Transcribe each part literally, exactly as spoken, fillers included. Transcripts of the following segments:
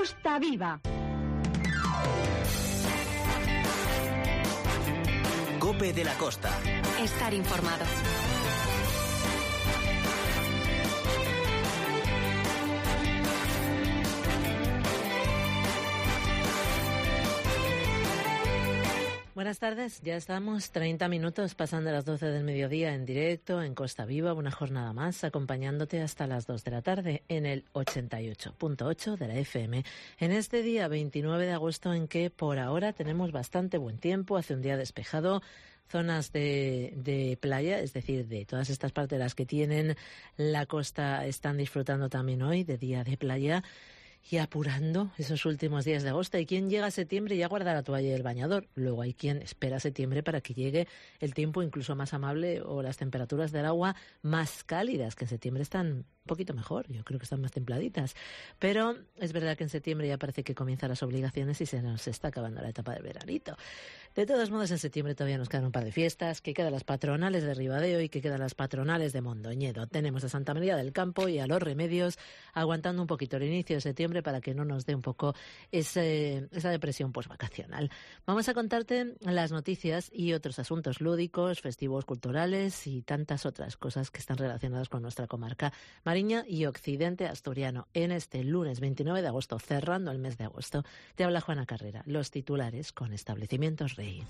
Costa Viva. COPE de la Costa. Estar informado. Buenas tardes, ya estamos treinta minutos pasando las doce del mediodía en directo en Costa Viva, una jornada más acompañándote hasta las dos de la tarde en el ochenta y ocho punto ocho de la F M. En este día veintinueve de agosto en que por ahora tenemos bastante buen tiempo, hace un día despejado, zonas de, de playa, es decir, de todas estas partes de las que tienen la costa están disfrutando también hoy de día de playa. Y apurando esos últimos días de agosto. Hay quien llega a septiembre y ya guarda la toalla y el bañador. Luego hay quien espera a septiembre para que llegue el tiempo incluso más amable o las temperaturas del agua más cálidas, que en septiembre están un poquito mejor. Yo creo que están más templaditas. Pero es verdad que en septiembre ya parece que comienzan las obligaciones y se nos está acabando la etapa del veranito. De todos modos, en septiembre todavía nos quedan un par de fiestas, que quedan las patronales de Ribadeo y que quedan las patronales de Mondoñedo. Tenemos a Santa María del Campo y a Los Remedios aguantando un poquito el inicio de septiembre para que no nos dé un poco ese, esa depresión postvacacional. Vamos a contarte las noticias y otros asuntos lúdicos, festivos, culturales y tantas otras cosas que están relacionadas con nuestra comarca Mariña y Occidente Asturiano. En este lunes veintinueve de agosto, cerrando el mes de agosto, te habla Juana Carrera. Los titulares con Establecimientos Rey.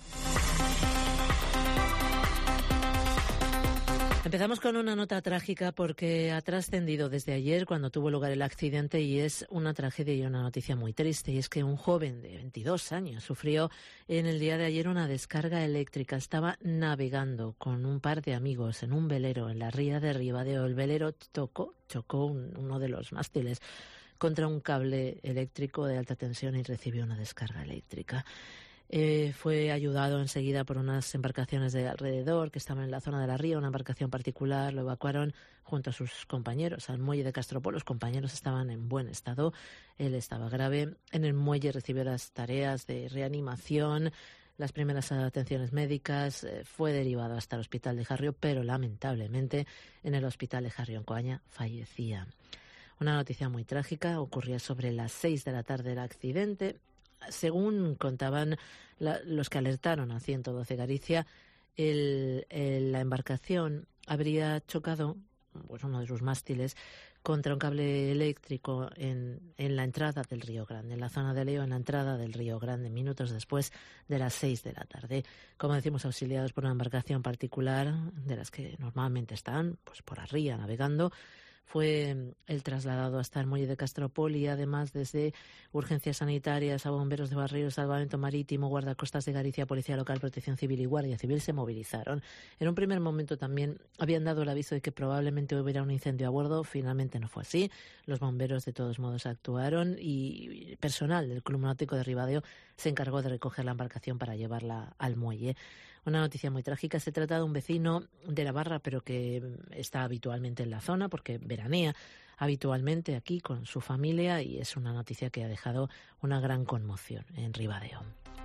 Empezamos con una nota trágica porque ha trascendido desde ayer cuando tuvo lugar el accidente y es una tragedia y una noticia muy triste. Y es que un joven de veintidós años sufrió en el día de ayer una descarga eléctrica. Estaba navegando con un par de amigos en un velero en la ría de Ribadeo. El velero tocó, chocó un, uno de los mástiles contra un cable eléctrico de alta tensión y recibió una descarga eléctrica. Eh, fue ayudado enseguida por unas embarcaciones de alrededor que estaban en la zona de la ría, una embarcación particular, lo evacuaron junto a sus compañeros al muelle de Castropol. Los compañeros estaban en buen estado, él estaba grave. En el muelle recibió las tareas de reanimación, las primeras atenciones médicas, eh, fue derivado hasta el hospital de Jarrio, pero lamentablemente en el hospital de Jarrio en Coaña fallecía. Una noticia muy trágica, ocurría sobre las seis de la tarde el accidente. Según contaban la, los que alertaron a ciento doce Galicia, el, el, la embarcación habría chocado, pues uno de sus mástiles, contra un cable eléctrico en, en la entrada del Río Grande, en la zona de Leo, en la entrada del Río Grande, minutos después de las seis de la tarde. Como decimos, auxiliados por una embarcación particular, de las que normalmente están, pues por la ría navegando. Fue el trasladado hasta el muelle de Castropol y además desde urgencias sanitarias a bomberos de Barreiros, Salvamento Marítimo, guardacostas de Galicia, Policía Local, Protección Civil y Guardia Civil se movilizaron. En un primer momento también habían dado el aviso de que probablemente hubiera un incendio a bordo. Finalmente no fue así. Los bomberos de todos modos actuaron y personal del Club Náutico de Ribadeo se encargó de recoger la embarcación para llevarla al muelle. Una noticia muy trágica. Se trata de un vecino de la Barra, pero que está habitualmente en la zona porque veranea habitualmente aquí con su familia y es una noticia que ha dejado una gran conmoción en Ribadeo.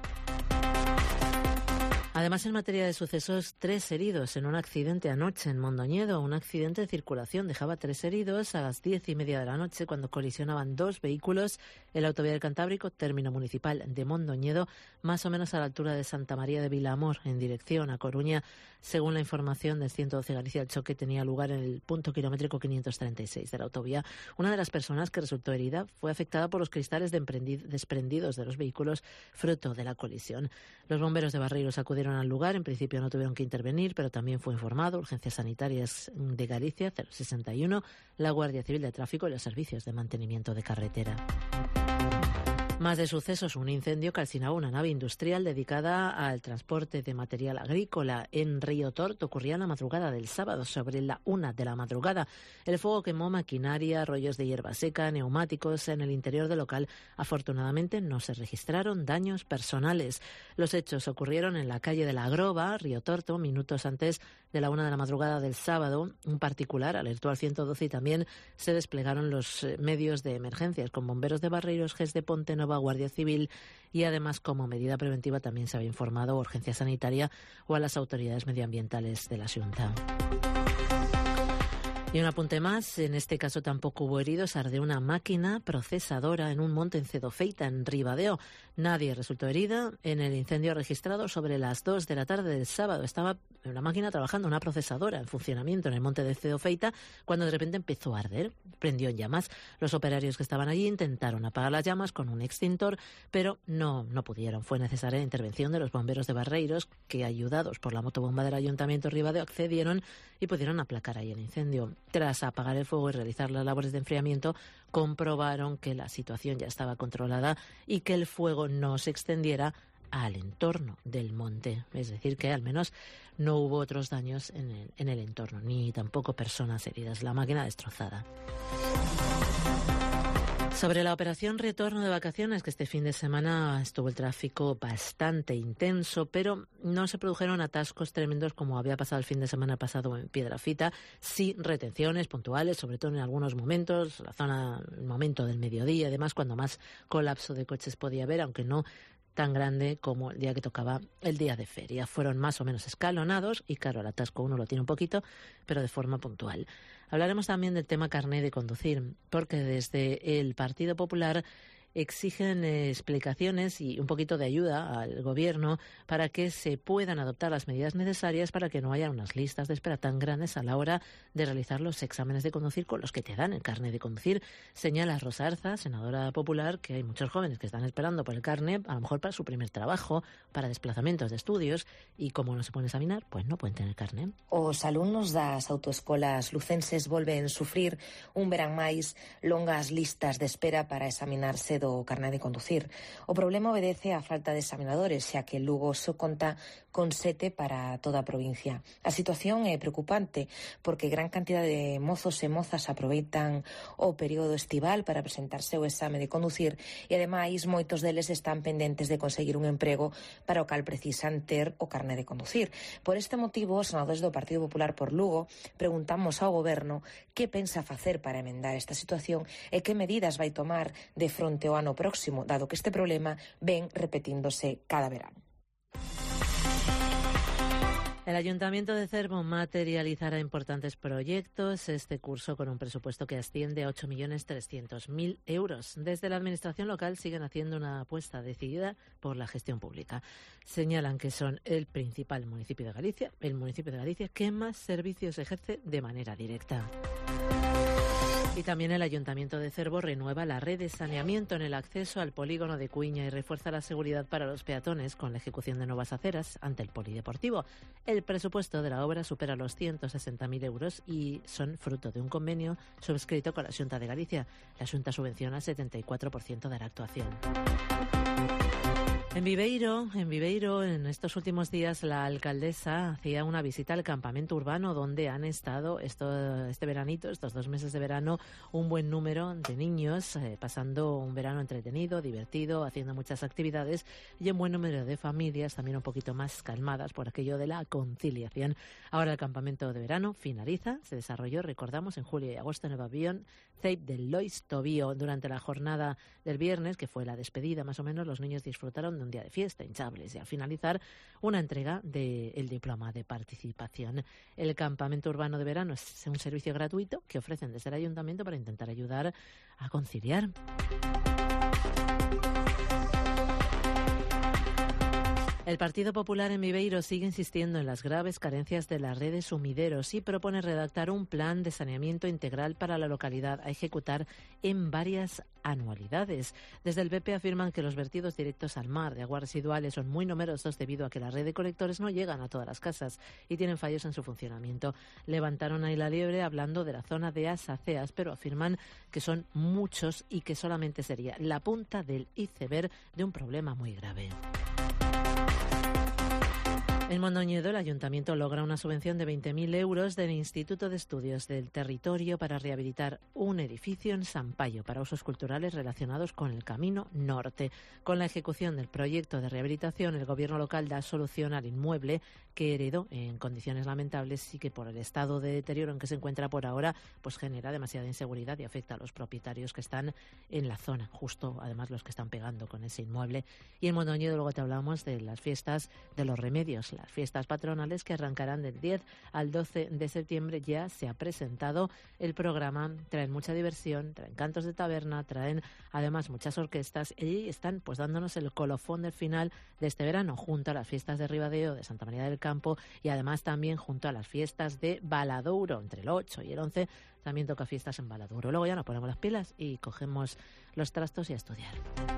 Además, en materia de sucesos, tres heridos en un accidente anoche en Mondoñedo. Un accidente de circulación dejaba tres heridos a las diez y media de la noche cuando colisionaban dos vehículos en la autovía del Cantábrico, término municipal de Mondoñedo, más o menos a la altura de Santa María de Vilamor, en dirección a Coruña. Según la información del ciento doce Galicia, el choque tenía lugar en el punto kilométrico quinientos treinta y seis de la autovía. Una de las personas que resultó herida fue afectada por los cristales de desprendidos de los vehículos fruto de la colisión. Los bomberos de Barreiros acudieron al lugar. En principio no tuvieron que intervenir, pero también fue informado Urgencias Sanitarias de Galicia, cero sesenta y uno, la Guardia Civil de Tráfico y los servicios de mantenimiento de carretera. Más de sucesos, un incendio calcinaba una nave industrial dedicada al transporte de material agrícola en Río Torto. Ocurría en la madrugada del sábado, sobre la una de la madrugada. El fuego quemó maquinaria, rollos de hierba seca, neumáticos en el interior del local. Afortunadamente no se registraron daños personales. Los hechos ocurrieron en la calle de la Groba, Río Torto, minutos antes de la una de la madrugada del sábado. Un particular alertó al ciento doce y también se desplegaron los medios de emergencias con bomberos de Barreiros, G E S de Ponte Nova, Guardia Civil y además como medida preventiva también se había informado a Urgencia Sanitaria o a las autoridades medioambientales de la Xunta. Y un apunte más, en este caso tampoco hubo heridos, arde una máquina procesadora en un monte en Cedofeita, en Ribadeo. Nadie resultó herida en el incendio registrado sobre las dos de la tarde del sábado. Estaba una máquina trabajando, una procesadora en funcionamiento en el monte de Cedofeita, cuando de repente empezó a arder, prendió en llamas. Los operarios que estaban allí intentaron apagar las llamas con un extintor, pero no, no pudieron. Fue necesaria la intervención de los bomberos de Barreiros, que ayudados por la motobomba del Ayuntamiento de Ribadeo accedieron y pudieron aplacar ahí el incendio. Tras apagar el fuego y realizar las labores de enfriamiento, comprobaron que la situación ya estaba controlada y que el fuego no se extendiera al entorno del monte. Es decir, que al menos no hubo otros daños en el, en el entorno, ni tampoco personas heridas. La máquina destrozada. Sobre la operación retorno de vacaciones, que este fin de semana estuvo el tráfico bastante intenso, pero no se produjeron atascos tremendos como había pasado el fin de semana pasado en Piedrafita. Sí, retenciones puntuales, sobre todo en algunos momentos, la zona, el momento del mediodía, además, cuando más colapso de coches podía haber, aunque no tan grande como el día que tocaba el día de feria. Fueron más o menos escalonados y, claro, el atasco uno lo tiene un poquito, pero de forma puntual. Hablaremos también del tema carné de conducir, porque desde el Partido Popular exigen eh, explicaciones y un poquito de ayuda al Gobierno para que se puedan adoptar las medidas necesarias para que no haya unas listas de espera tan grandes a la hora de realizar los exámenes de conducir con los que te dan el carné de conducir. Señala Rosa Arza, senadora popular, que hay muchos jóvenes que están esperando por el carné, a lo mejor para su primer trabajo, para desplazamientos de estudios, y como no se pueden examinar, pues no pueden tener carné. Os alumnos das autoescolas lucenses volven sufrir un verán máis longas listas de espera para examinarse do carné de conducir. O problema obedece á falta de examinadores, xa que Lugo só conta con sete para toda a provincia. A situación é preocupante porque gran cantidad de mozos e mozas aproveitan o período estival para presentarse o exame de conducir e, ademais, moitos deles están pendentes de conseguir un emprego para o cal precisan ter o carné de conducir. Por este motivo, os senadores do Partido Popular por Lugo preguntamos ao Goberno que pensa facer para emendar esta situación e que medidas vai tomar de fronte ao ano próximo, dado que este problema ven repetíndose cada verano. El Ayuntamiento de Cervo materializará importantes proyectos este curso con un presupuesto que asciende a ocho millones trescientos mil euros. Desde la Administración local siguen haciendo una apuesta decidida por la gestión pública. Señalan que son el principal municipio de Galicia, el municipio de Galicia que más servicios ejerce de manera directa. Y también el Ayuntamiento de Cervo renueva la red de saneamiento en el acceso al polígono de Cuiña y refuerza la seguridad para los peatones con la ejecución de nuevas aceras ante el polideportivo. El presupuesto de la obra supera los ciento sesenta mil euros y son fruto de un convenio suscrito con la Xunta de Galicia. La Xunta subvenciona el setenta y cuatro por ciento de la actuación. En Viveiro, en Viveiro, en estos últimos días, la alcaldesa hacía una visita al campamento urbano donde han estado esto, este veranito, estos dos meses de verano, un buen número de niños eh, pasando un verano entretenido, divertido, haciendo muchas actividades y un buen número de familias también un poquito más calmadas por aquello de la conciliación. Ahora el campamento de verano finaliza, se desarrolló, recordamos, en julio y agosto en el pabellón Ceip del Lois Tobío. Durante la jornada del viernes, que fue la despedida más o menos, los niños disfrutaron de un día de fiesta, hinchables, y al finalizar una entrega del diploma de participación. El campamento urbano de verano es un servicio gratuito que ofrecen desde el ayuntamiento para intentar ayudar a conciliar. El Partido Popular en Viveiro sigue insistiendo en las graves carencias de las redes sumideros y propone redactar un plan de saneamiento integral para la localidad a ejecutar en varias anualidades. Desde el P P afirman que los vertidos directos al mar de aguas residuales son muy numerosos debido a que la red de colectores no llegan a todas las casas y tienen fallos en su funcionamiento. Levantaron ahí la liebre hablando de la zona de Asaceas, pero afirman que son muchos y que solamente sería la punta del iceberg de un problema muy grave. En Mondoñedo, el Ayuntamiento logra una subvención de veinte mil euros del Instituto de Estudios del Territorio para rehabilitar un edificio en Sampaio para usos culturales relacionados con el Camino Norte. Con la ejecución del proyecto de rehabilitación, el Gobierno local da solución al inmueble que heredó en condiciones lamentables y que por el estado de deterioro en que se encuentra por ahora, pues genera demasiada inseguridad y afecta a los propietarios que están en la zona, justo además los que están pegando con ese inmueble. Y en Mondoñedo luego te hablamos de las fiestas de los remedios, las fiestas patronales que arrancarán del diez al doce de septiembre. Ya se ha presentado el programa, traen mucha diversión, traen cantos de taberna, traen además muchas orquestas y están pues dándonos el colofón del final de este verano, junto a las fiestas de Ribadeo, de Santa María del Campo y además también junto a las fiestas de Valadouro, entre el ocho y el once también toca fiestas en Valadouro. Luego ya nos ponemos las pilas y cogemos los trastos y a estudiar.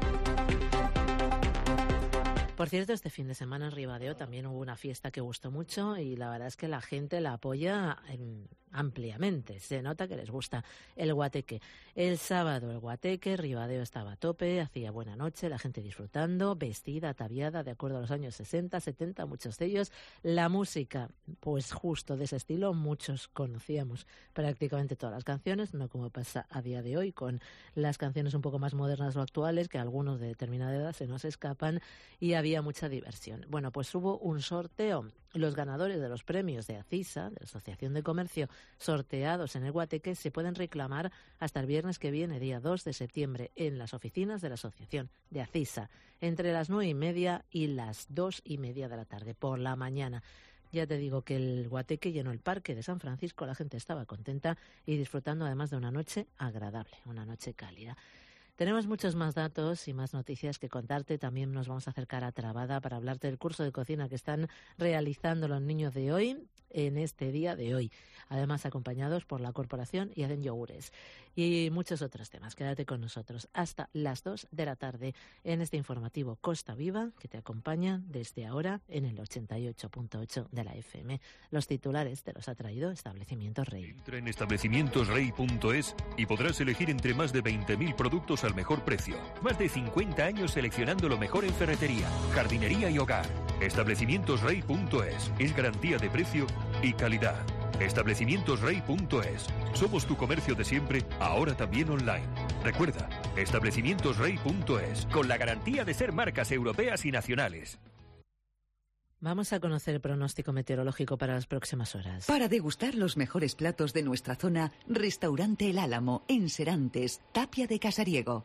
Por cierto, este fin de semana en Ribadeo también hubo una fiesta que gustó mucho y la verdad es que la gente la apoya eh, ampliamente. Se nota que les gusta el guateque. El sábado el guateque, Ribadeo estaba a tope, hacía buena noche, la gente disfrutando, vestida, ataviada, de acuerdo a los años sesenta, setenta, muchos de ellos. La música, pues justo de ese estilo, muchos conocíamos prácticamente todas las canciones, no como pasa a día de hoy con las canciones un poco más modernas o actuales, que algunos de determinada edad se nos escapan y había Había mucha diversión. Bueno, pues hubo un sorteo. Los ganadores de los premios de ACISA, de la Asociación de Comercio, sorteados en el Guateque, se pueden reclamar hasta el viernes que viene, día dos de septiembre, en las oficinas de la Asociación de ACISA, entre las nueve y media y las dos y media de la tarde, por la mañana. Ya te digo que el Guateque llenó el parque de San Francisco, la gente estaba contenta y disfrutando además de una noche agradable, una noche cálida. Tenemos muchos más datos y más noticias que contarte. También nos vamos a acercar a Trabada para hablarte del curso de cocina que están realizando los niños de hoy, en este día de hoy. Además, acompañados por la corporación y hacen yogures. Y muchos otros temas. Quédate con nosotros hasta las dos de la tarde en este informativo Costa Viva que te acompaña desde ahora en el ochenta y ocho punto ocho de la F M. Los titulares te los ha traído Establecimientos Rey. Entra en establecimientos rey punto es y podrás elegir entre más de veinte mil productos al mejor precio. Más de cincuenta años seleccionando lo mejor en ferretería, jardinería y hogar. establecimientos rey punto es es garantía de precio y calidad. establecimientos rey punto es. Somos tu comercio de siempre, ahora también online. Recuerda, establecimientos rey punto es, con la garantía de ser marcas europeas y nacionales. Vamos a conocer el pronóstico meteorológico para las próximas horas. Para degustar los mejores platos de nuestra zona, Restaurante El Álamo, en Serantes, Tapia de Casariego.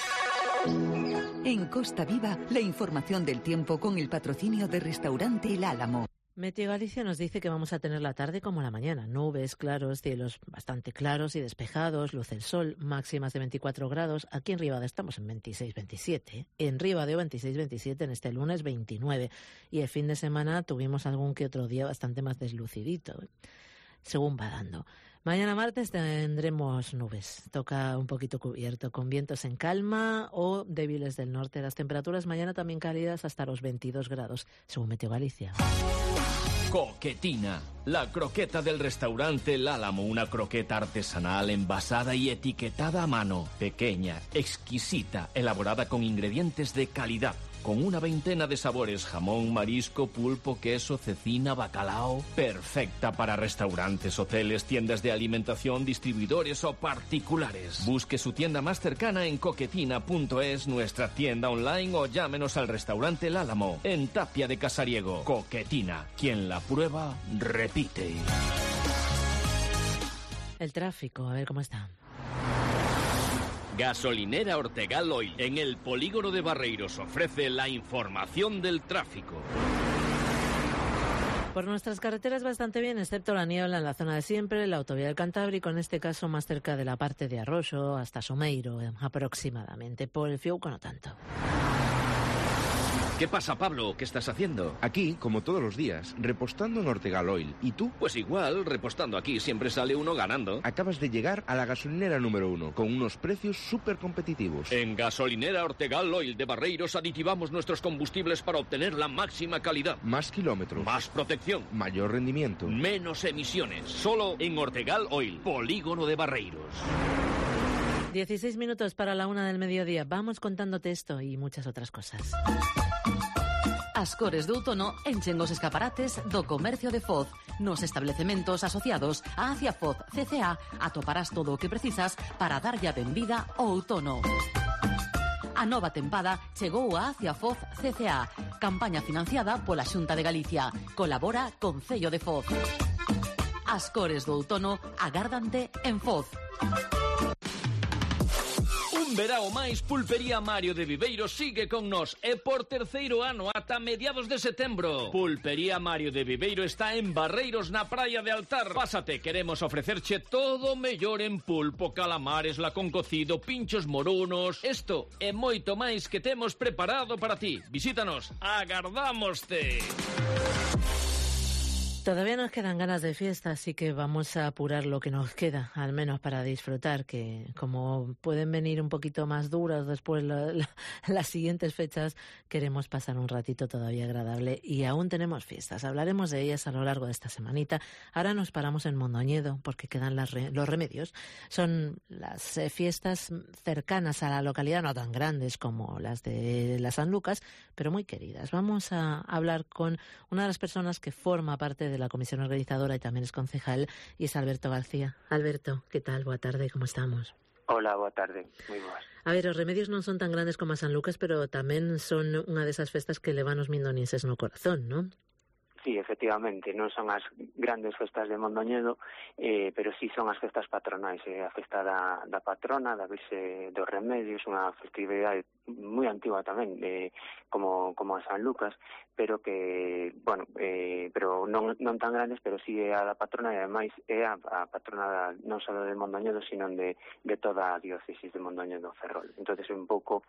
En Costa Viva, la información del tiempo con el patrocinio de Restaurante El Álamo. Meteo Galicia nos dice que vamos a tener la tarde como la mañana. Nubes, claros, cielos bastante claros y despejados, luce el sol, máximas de veinticuatro grados. Aquí en Ribadeo estamos en veintiséis veintisiete. ¿eh? En Ribadeo veintiséis veintisiete, en este lunes veintinueve. Y el fin de semana tuvimos algún que otro día bastante más deslucidito, ¿eh? según va dando. Mañana martes tendremos nubes, toca un poquito cubierto, con vientos en calma o débiles del norte. Las temperaturas mañana también cálidas hasta los veintidós grados, según Meteo Galicia. Coquetina, la croqueta del restaurante El Álamo, una croqueta artesanal envasada y etiquetada a mano, pequeña, exquisita, elaborada con ingredientes de calidad, con una veintena de sabores, jamón, marisco, pulpo, queso, cecina, bacalao, perfecta para restaurantes, hoteles, tiendas de alimentación, distribuidores o particulares. Busque su tienda más cercana en coquetina punto es, nuestra tienda online o llámenos al restaurante El Álamo, en Tapia de Casariego. Coquetina, quien la prueba, repite. El tráfico, a ver cómo está. Gasolinera Ortegal Oil, en el polígono de Barreiros, ofrece la información del tráfico. Por nuestras carreteras bastante bien, excepto la niebla en la zona de siempre, la autovía del Cantábrico, en este caso más cerca de la parte de Arroyo hasta Someiro, aproximadamente. Por el Fiuco no tanto. ¿Qué pasa, Pablo? ¿Qué estás haciendo? Aquí, como todos los días, repostando en Ortegal Oil. ¿Y tú? Pues igual, repostando aquí siempre sale uno ganando. Acabas de llegar a la gasolinera número uno, con unos precios súper competitivos. En Gasolinera Ortegal Oil de Barreiros aditivamos nuestros combustibles para obtener la máxima calidad. Más kilómetros. Más protección. Mayor rendimiento. Menos emisiones. Solo en Ortegal Oil, polígono de Barreiros. dieciséis minutos para la una del mediodía. Vamos contándote esto y muchas otras cosas. As cores de outono enchen os escaparates do comercio de Foz. Nos establecementos asociados a Acia Foz C C A atoparás todo o que precisas para darlle a benvida ao outono. A nova tempada chegou a Acia Foz C C A, campaña financiada pola Xunta de Galicia. Colabora Concello de Foz. As cores do outono agárdante en Foz. Un verao máis, Pulpería Mario de Viveiro sigue con nós e por terceiro ano ata mediados de setembro. Pulpería Mario de Viveiro está en Barreiros na praia de Altar. Pásate, queremos ofrecerche todo o mellor en pulpo, calamares, lacón cocido, pinchos morunos. Isto e moito máis que temos preparado para ti. Visítanos, agardámoste. Todavía nos quedan ganas de fiesta, así que vamos a apurar lo que nos queda, al menos para disfrutar, que como pueden venir un poquito más duras después la, la, las siguientes fechas, queremos pasar un ratito todavía agradable y aún tenemos fiestas. Hablaremos de ellas a lo largo de esta semanita. Ahora nos paramos en Mondoñedo porque quedan las re, los remedios. Son las eh, fiestas cercanas a la localidad, no tan grandes como las de la San Lucas, pero muy queridas. Vamos a hablar con una de las personas que forma parte de de la comisión organizadora y tamén es concejal, e es Alberto García. Alberto, que tal? Boa tarde, como estamos? Hola, boa tarde, moi boas. A ver, os remedios non son tan grandes como a San Lucas, pero tamén son unha desas festas que levan os mindonienses no corazón, non? Sí, efectivamente, non son as grandes festas de Mondoñedo, eh, pero sí son as festas patronais, eh, a festa da, da patrona, da Virxe dos Remedios, unha festividade moi antigua tamén, eh, como, como a San Lucas, pero que, bueno, eh, pero non, non tan grandes, pero sí é a da patrona e ademais é a, a patrona da, non só de Mondoñedo, sino de, de toda a diócesis de Mondoñedo Ferrol. Entonces, un pouco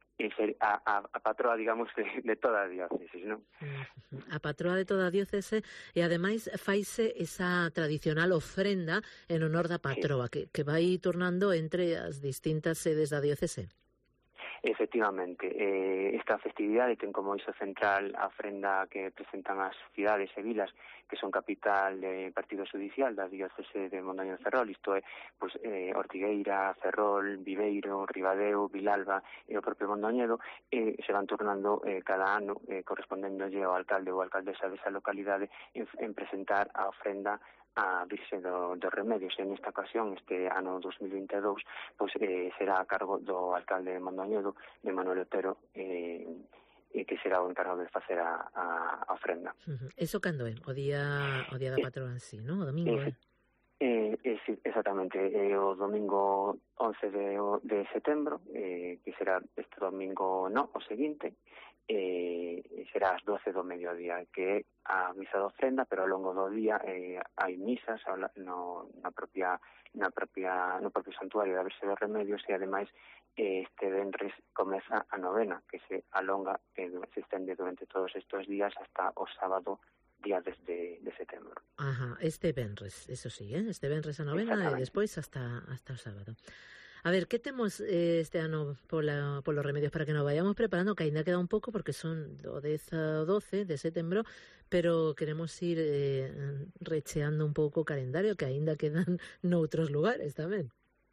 A, a, a patroa, digamos, de, de toda a diócesis, non? A patroa de toda a diócese e, ademais, faise esa tradicional ofrenda en honor da patroa, sí, que, que vai turnando entre as distintas sedes da diócese. Efectivamente, eh, esta festividade ten como iso central a ofrenda que presentan as cidades e vilas que son capital de partido judicial da diócese de Mondoñedo Ferrol, isto é, pues, eh, Ortigueira, Ferrol, Viveiro, Ribadeo, Vilalba e o propio Mondoñedo, eh, se van turnando eh, cada ano, eh, correspondéndolle ao alcalde ou alcaldesa desa localidade en, en presentar a ofrenda a Virxe do, dos Remedios. En esta ocasión, este ano dos mil vinte e dous, pues, eh, será a cargo do alcalde de Mondoñedo, de Manuel Otero, eh, e que será o encargado de facer a, a, a ofrenda. Uh-huh. Eso cando é? O día, o día da patrona en sí, non? O domingo, eh? Eh, eh, sí, exactamente, eh, o domingo once de, de setembro, eh, que será este domingo, no, o seguinte, eh, será ás doce do mediodía, que é a misa de ofrenda, pero ao longo do día eh, hai misas no, na propia na propia no propio santuario da Virxe dos Remedios e ademais eh, este venres comeza a novena, que se alonga e eh, se estende durante todos estes días hasta o sábado día dez de, de setembro. Ajá, este venres, eso sí, ¿eh? Este venres a novena e despois hasta hasta o sábado. A ver, que temos eh, este ano pola, polos remedios para que nos vayamos preparando, que ainda queda un pouco porque son do dez ao doce de setembro, pero queremos ir eh, recheando un pouco o calendario que ainda quedan noutros lugares tamén.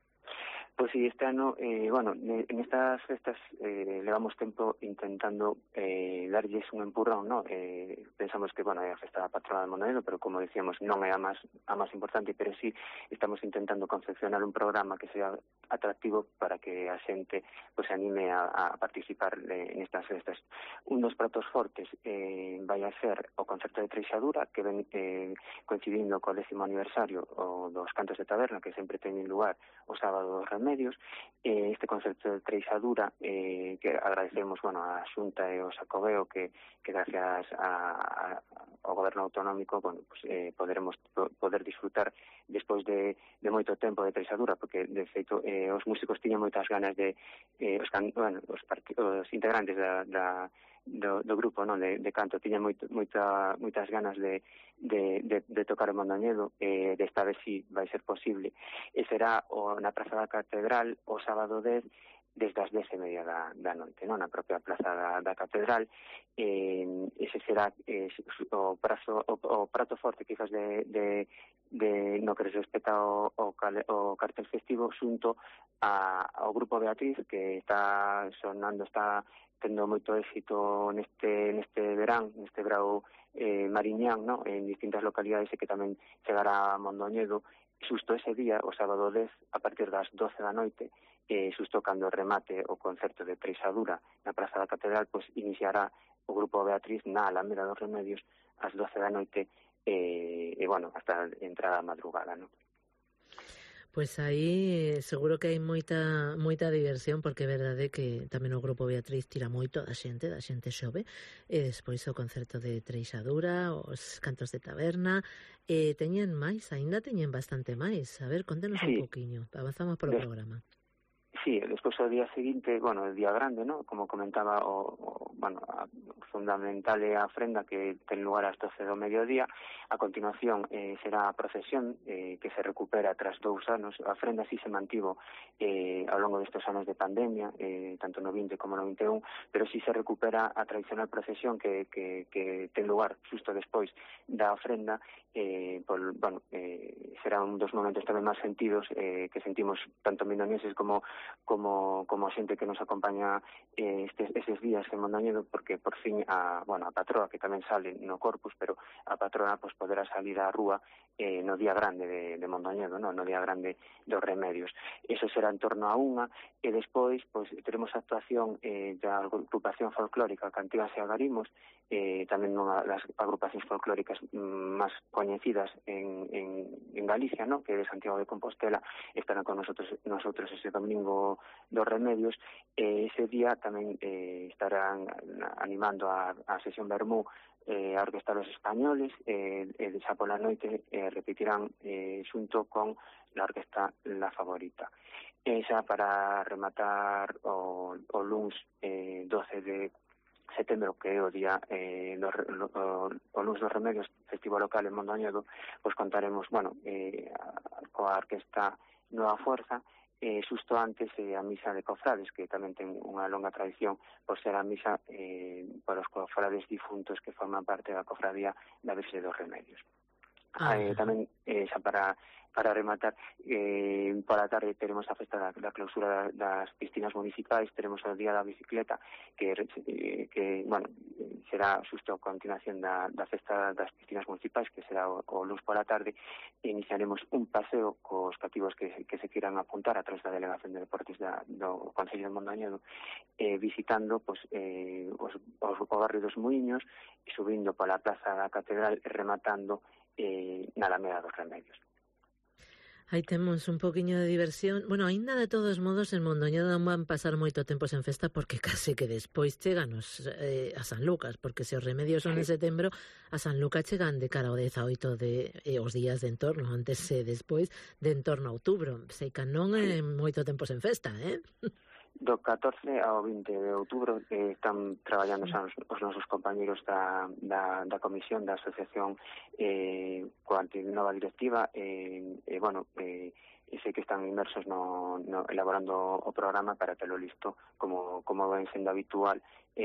Pois sí, este ano, eh, bueno, en estas festas eh, levamos tempo intentando eh, darlles un empurrón, ¿no? Eh, pensamos que, bueno, é a festa da patrona de Mondoñedo, pero como decíamos, non é a máis a máis importante, pero sí estamos intentando confeccionar un programa que sea atractivo para que a xente pues, se anime a, a participar de, en estas festas. Un dos pratos fortes eh, vai a ser o concerto de Treixadura, que ven eh, coincidindo co décimo aniversario o dos cantos de taberna, que sempre teñen lugar o sábado dos Remedios. Eh, este concerto de Treixadura, eh, que agradecemos, bueno, a Xunta e o Xacobeo, que, que gracias a, a, ao goberno autonómico, bueno, pues, eh, poderemos poder disfrutar despois de, de moito tempo de Treixadura, porque, de feito, eh, os músicos tiñan moitas ganas de, eh, os, can, bueno, os, part, os integrantes da, da Do, do grupo, non, de, de canto, tiña moito, moita, moitas ganas de, de, de, de tocar o Mondoñedo, e desta vez sí vai ser posible, e será o, na Praza da Catedral o sábado dez, desde as dez e media da, da noite, non, na propia Plaza da, da Catedral. Eh, ese será eh, o, prazo, o, o prato forte, quizás, de, de, de no que respecta o, o, o cartel festivo, xunto a, ao grupo Beatriz, que está sonando, está tendo moito éxito neste neste verán, neste brao eh, mariñán, no? En distintas localidades, e que tamén chegará a Mondoñedo xusto ese día, o sábado dez, a partir das doce da noite, eh, xusto cando remate o concerto de Treixadura na Praza da Catedral, pois iniciará o grupo Beatriz na Alameda dos Remedios ás doce da noite, e, eh, e bueno, hasta entrada a madrugada, no? Pois aí seguro que hai moita moita diversión, porque é verdade que tamén o Grupo Beatriz tira moito da xente, da xente xove, e despois o concerto de Treixadura, os cantos de taberna, e teñen máis, aínda teñen bastante máis. A ver, contenos sí. un pouquiño, avanzamos polo Des... programa. Sí, despois o día seguinte, bueno, o día grande, ¿no? Como comentaba, o, o bueno, a, fundamental é a ofrenda que ten lugar ás doce do mediodía. A continuación eh, será a procesión eh, que se recupera tras dous anos. A ofrenda sí se mantivo eh, ao longo destes anos de pandemia, eh, tanto no vinte como no vinte e un, pero sí se recupera a tradicional procesión que, que, que ten lugar xusto despois da ofrenda. Eh, por, bueno, eh, será un dos momentos tamén máis sentidos eh, que sentimos tanto mindoneses como como como a xente que nos acompaña eh, estes eses días en Mondoñedo, porque por fin a, bueno, a patroa que tamén sale no Corpus, pero a patrona pues poderá salir á rúa eh, no día grande de, de Mondoñedo, no? no día grande dos Remedios. Eso será en torno a unha, e despois pues, teremos a actuación eh, da agrupación folclórica Cantigas e Agarimos, eh, tamén unha das agrupacións folclóricas mm, máis coñecidas en, en, en Galicia, ¿no? Que é de Santiago de Compostela. Estarán con nosotros nosotros ese domingo dos Remedios, e ese día tamén eh, estarán animando a, a sesión Bermú eh, a Orquesta Los Españoles, e eh, eh, xa pola noite eh, repetirán eh, xunto con la Orquesta La Favorita. E xa para rematar o, o luns eh, doce de setembro, que é o día eh, do, o, o luns dos Remedios, festivo local en Mondoñedo, pois contaremos, bueno, eh, coa Orquesta Nueva Fuerza, eh, xusto antes eh, a misa de cofrades, que tamén ten unha longa tradición por ser a misa eh, para os cofrades difuntos que forman parte da cofradía da Virxe dos Remedios. Ah, eh, tamén, eh, xa para para rematar, eh, pola tarde teremos a festa da, da clausura das piscinas municipais, teremos o día da bicicleta, que, eh, que bueno, será xusto a continuación da, da festa das piscinas municipais, que será o, o luns pola tarde, e iniciaremos un paseo cos cativos que, que se quieran apuntar a través da Delegación de Deportes da, do Concello de Mondoñedo, eh, visitando pues, eh, os, os, o barrio dos Muiños, e subindo pola Plaza da Catedral e rematando eh, na Alameda dos Remedios. Aí temos un poquinho de diversión. Bueno, aínda de todos modos en Mondoñedo non van pasar moito tempo sen festa, porque case que despois cheganos eh, a San Lucas, porque se os Remedios son en setembro, a San Lucas chegan de cara ao dezaoito de eh, os días de entorno, antes e despois de entorno a outubro. Sei que non é moito tempo sen festa, eh? Do catorce ao vinte de outubro eh, están traballando xa os, os nosos compañeros da, da, da comisión da asociación eh, coa nova directiva e, eh, eh, bueno, eh, e sei que están inmersos no, no, elaborando o programa para telo listo como, como ven sendo habitual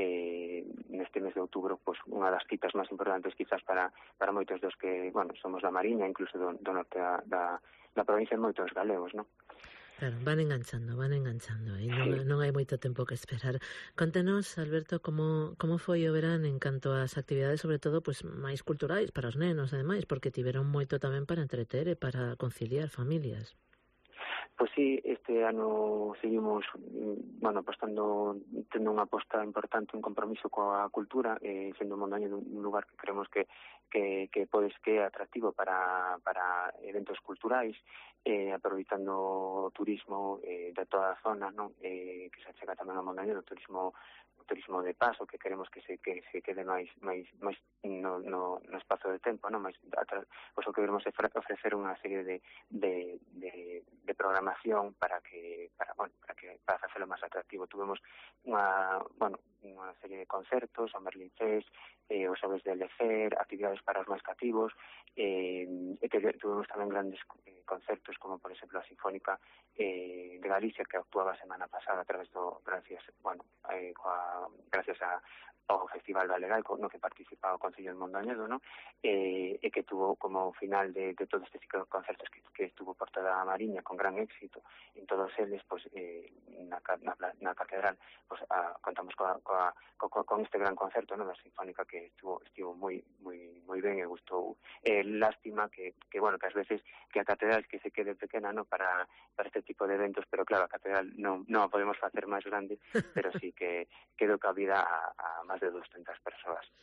eh, neste mes de outubro, pues, unha das citas máis importantes quizás para, para moitos dos que, bueno, somos da Mariña, incluso do, do norte da, da, da provincia, moitos galegos, non? Claro, van enganchando, van enganchando e non, non hai moito tempo que esperar. Contenos, Alberto, como, como foi o verán en canto ás actividades, sobre todo, pues, máis culturais para os nenos, ademais, porque tiveron moito tamén para entreter e para conciliar familias. Pois sí, este ano seguimos, bueno, apostando, tendo unha aposta importante, un compromiso coa cultura, eh, sendo Mondoñedo un lugar que creemos que que, que podes que é atractivo para, para eventos culturais, eh, aproveitando o turismo eh, de toda a zona, non? Eh, que se achega tamén a Mondoñedo, o turismo turismo de paso, que queremos que se que se quede máis máis máis no, no, no espazo de tempo, non? Máis atrás, pois o que queremos é ofrecer unha serie de de, de, de programación para que para bueno, para que para facelo máis atractivo. Tuvemos unha, bueno, unha serie de concertos, o Merlin Fest, eh, os xoves de Lecer, actividades para os máis cativos, eh, e tuvemos tamén grandes eh, concertos, como por exemplo a Sinfónica eh, de Galicia, que actuaba a semana pasada a través do, gracias, bueno, eh, coa, gracias a ao Festival Galegal, no que participa o Concello de Mondoñedo, ¿no? Eh, e que tuvo como final de, de todo este ciclo de concertos que, que estuvo por toda a Mariña con gran éxito, en todos eles, pues, eh, na, na, na catedral, pues, a, contamos coa, coa, coa, con este gran concerto, ¿no? Da Sinfónica, que estuvo estuvo moi moi moi ben e gustou. Eh, lástima que, que, bueno, que ás veces que a catedral que se quede pequena, ¿no? Para, para este tipo de eventos, pero claro, a catedral non, non a podemos facer máis grande, pero sí que quedou cabida a, a máis de doscientas persoas.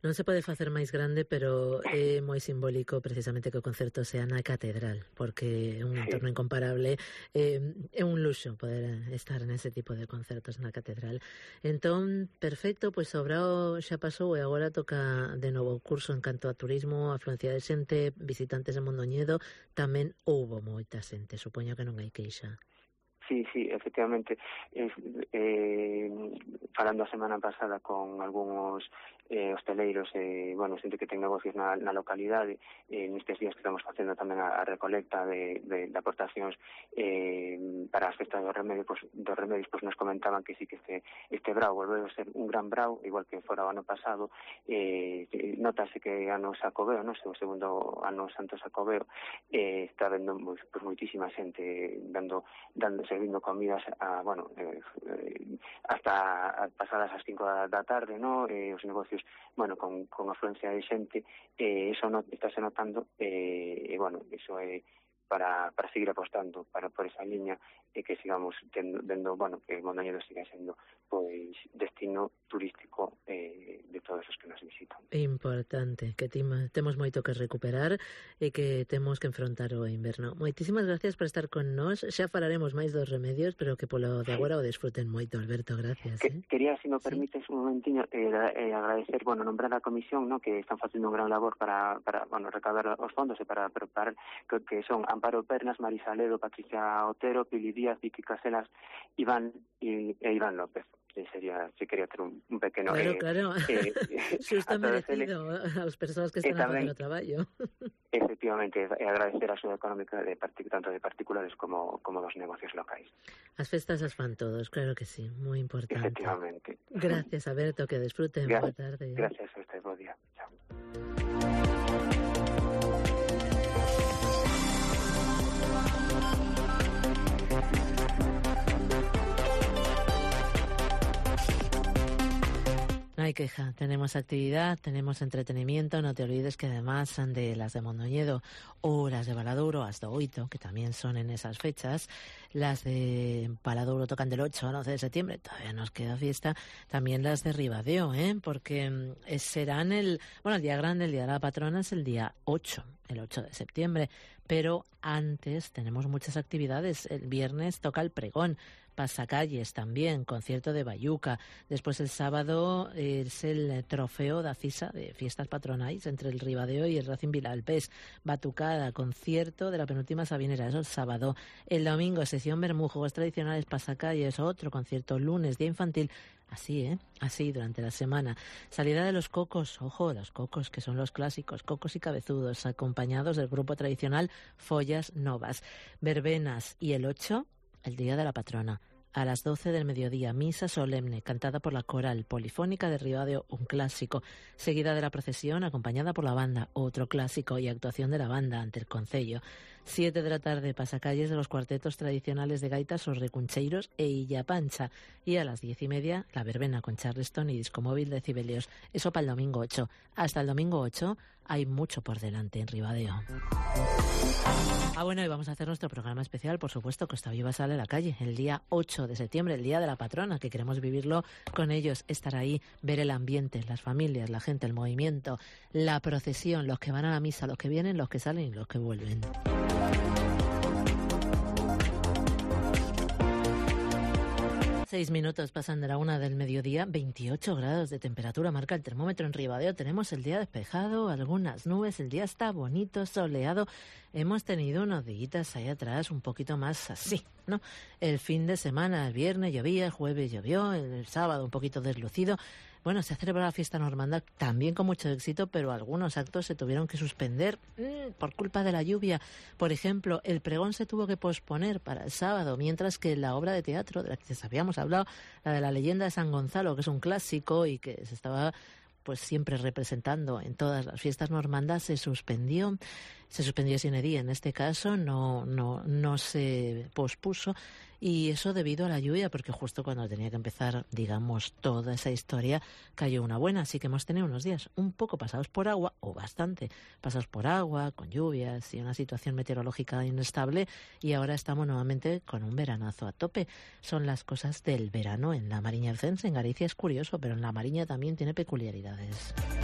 Non se pode facer máis grande, pero é moi simbólico precisamente que o concerto sea na catedral, porque é un entorno incomparable, é, é un luxo poder estar nese tipo de concertos na catedral. Entón, perfecto, pois o Brao xa pasou e agora toca de novo o curso en canto a turismo, afluencia de xente, visitantes de Mondoñedo, tamén houbo moita xente, supoño que non hai queixa. Sí, sí, efectivamente. Eh, eh, falando a semana pasada con algúns eh, hosteleiros e, eh, bueno, xente que ten negocios na, na localidade, eh, nestes días que estamos facendo tamén a, a recolecta de, de, de aportacións eh, para as festas do remedio, pues, dos remedios, pues, nos comentaban que sí que este, este brao volveu a ser un gran brao, igual que fora o ano pasado. Eh, notase que ano Xacobeo, no? O segundo ano Santo Xacobeo, eh, está vendo pues, moitísima xente dando, dando servindo comidas a, bueno, eh, eh, hasta pasadas as cinco da, da tarde, no? Eh, os negocios, bueno, con, con afluencia de xente, eh, eso no, está se notando, eh, e, bueno, eso é para, para seguir apostando para por esa liña e que sigamos tendo, vendo, bueno, que Mondoñedo siga sendo pois destino turístico eh, de todos os que nos visitan. Importante, que tima, temos moito que recuperar e que temos que enfrontar o inverno. Moitísimas gracias por estar con nós. Xa falaremos máis dos remedios, pero que polo de agora o desfruten moito, Alberto, gracias. Que, eh? Quería, se si me permites, un momentiño, eh, eh, agradecer, bueno, nombrar a comisión, no, que están facendo un gran labor para, para bueno, recaudar os fondos e para preparar, que, que son Amparo Pernas, Marisa Ledo, Patricia Otero, Pili Díaz, Vicky Caselas, Iván e, e Iván López. Sería, si quería ter un, un pequeno... Claro, eh, claro, eh, xusto merecido as persoas que están a facer o traballo. Efectivamente, e agradecer a axuda económica de tanto de particulares como, como dos negocios locais. As festas as fan todos, claro que sí, moi importante. Efectivamente. Gracias, Alberto, que desfruten. Boa tarde. Gracias a usted, bo día. Chao. No hay queja, tenemos actividad, tenemos entretenimiento, no te olvides que además de las de Mondoñedo o las de Valadouro hasta Oito, que también son en esas fechas, las de Valadouro tocan del ocho al once de septiembre, todavía nos queda fiesta, también las de Ribadeo, ¿eh? Porque eh, serán el, bueno, el día grande, el día de la patrona es el día ocho, el ocho de septiembre, pero antes tenemos muchas actividades, el viernes toca el pregón, pasacalles también, concierto de Bayuca. Después el sábado es el trofeo da Cisa de fiestas patronais entre el Ribadeo y el Racing Vilalpés. Batucada, concierto de la penúltima Sabinera, eso el sábado. El domingo, sesión Bermú, juegos tradicionales, pasacalles, otro concierto lunes, día infantil. Así, ¿eh? Así, durante la semana. Salida de los cocos, ojo, los cocos, que son los clásicos, cocos y cabezudos, acompañados del grupo tradicional Follas Novas. Verbenas y el ocho, el día de la patrona. A las doce del mediodía, misa solemne, cantada por la coral polifónica de Ribadeo, un clásico, seguida de la procesión, acompañada por la banda, otro clásico, y actuación de la banda ante el concello. Siete de la tarde, pasacalles de los cuartetos tradicionales de gaitas, os recuncheiros e Illa Pancha. Y a las diez y media, la verbena con Charleston y discomóvil de Cibelios. Eso para el domingo ocho. Hasta el domingo ocho hay mucho por delante en Ribadeo. Ah, bueno, y vamos a hacer nuestro programa especial, por supuesto, Costa Viva sale a la calle, el día ocho de septiembre, el día de la patrona, que queremos vivirlo con ellos, estar ahí, ver el ambiente, las familias, la gente, el movimiento, la procesión, los que van a la misa, los que vienen, los que salen y los que vuelven. Seis minutos pasan de la una del mediodía, veintiocho grados de temperatura marca el termómetro en Ribadeo. Tenemos el día despejado, algunas nubes, el día está bonito, soleado. Hemos tenido unos días ahí atrás un poquito más así, ¿no? El fin de semana, el viernes llovía, el jueves llovió, el sábado un poquito deslucido. Bueno, se ha celebrado la fiesta normanda también con mucho éxito, pero algunos actos se tuvieron que suspender mmm, por culpa de la lluvia. Por ejemplo, el pregón se tuvo que posponer para el sábado, mientras que la obra de teatro de la que les habíamos hablado, la de la leyenda de San Gonzalo, que es un clásico y que se estaba pues siempre representando en todas las fiestas normandas, se suspendió, se suspendió sine die, en este caso no, no, no se pospuso, y eso debido a la lluvia, porque justo cuando tenía que empezar, digamos, toda esa historia, cayó una buena, así que hemos tenido unos días un poco pasados por agua, o bastante pasados por agua, con lluvias y una situación meteorológica inestable, y ahora estamos nuevamente con un veranazo a tope. Son las cosas del verano en la Mariña Alcense. En Galicia es curioso, pero en la Mariña también tiene peculiaridades.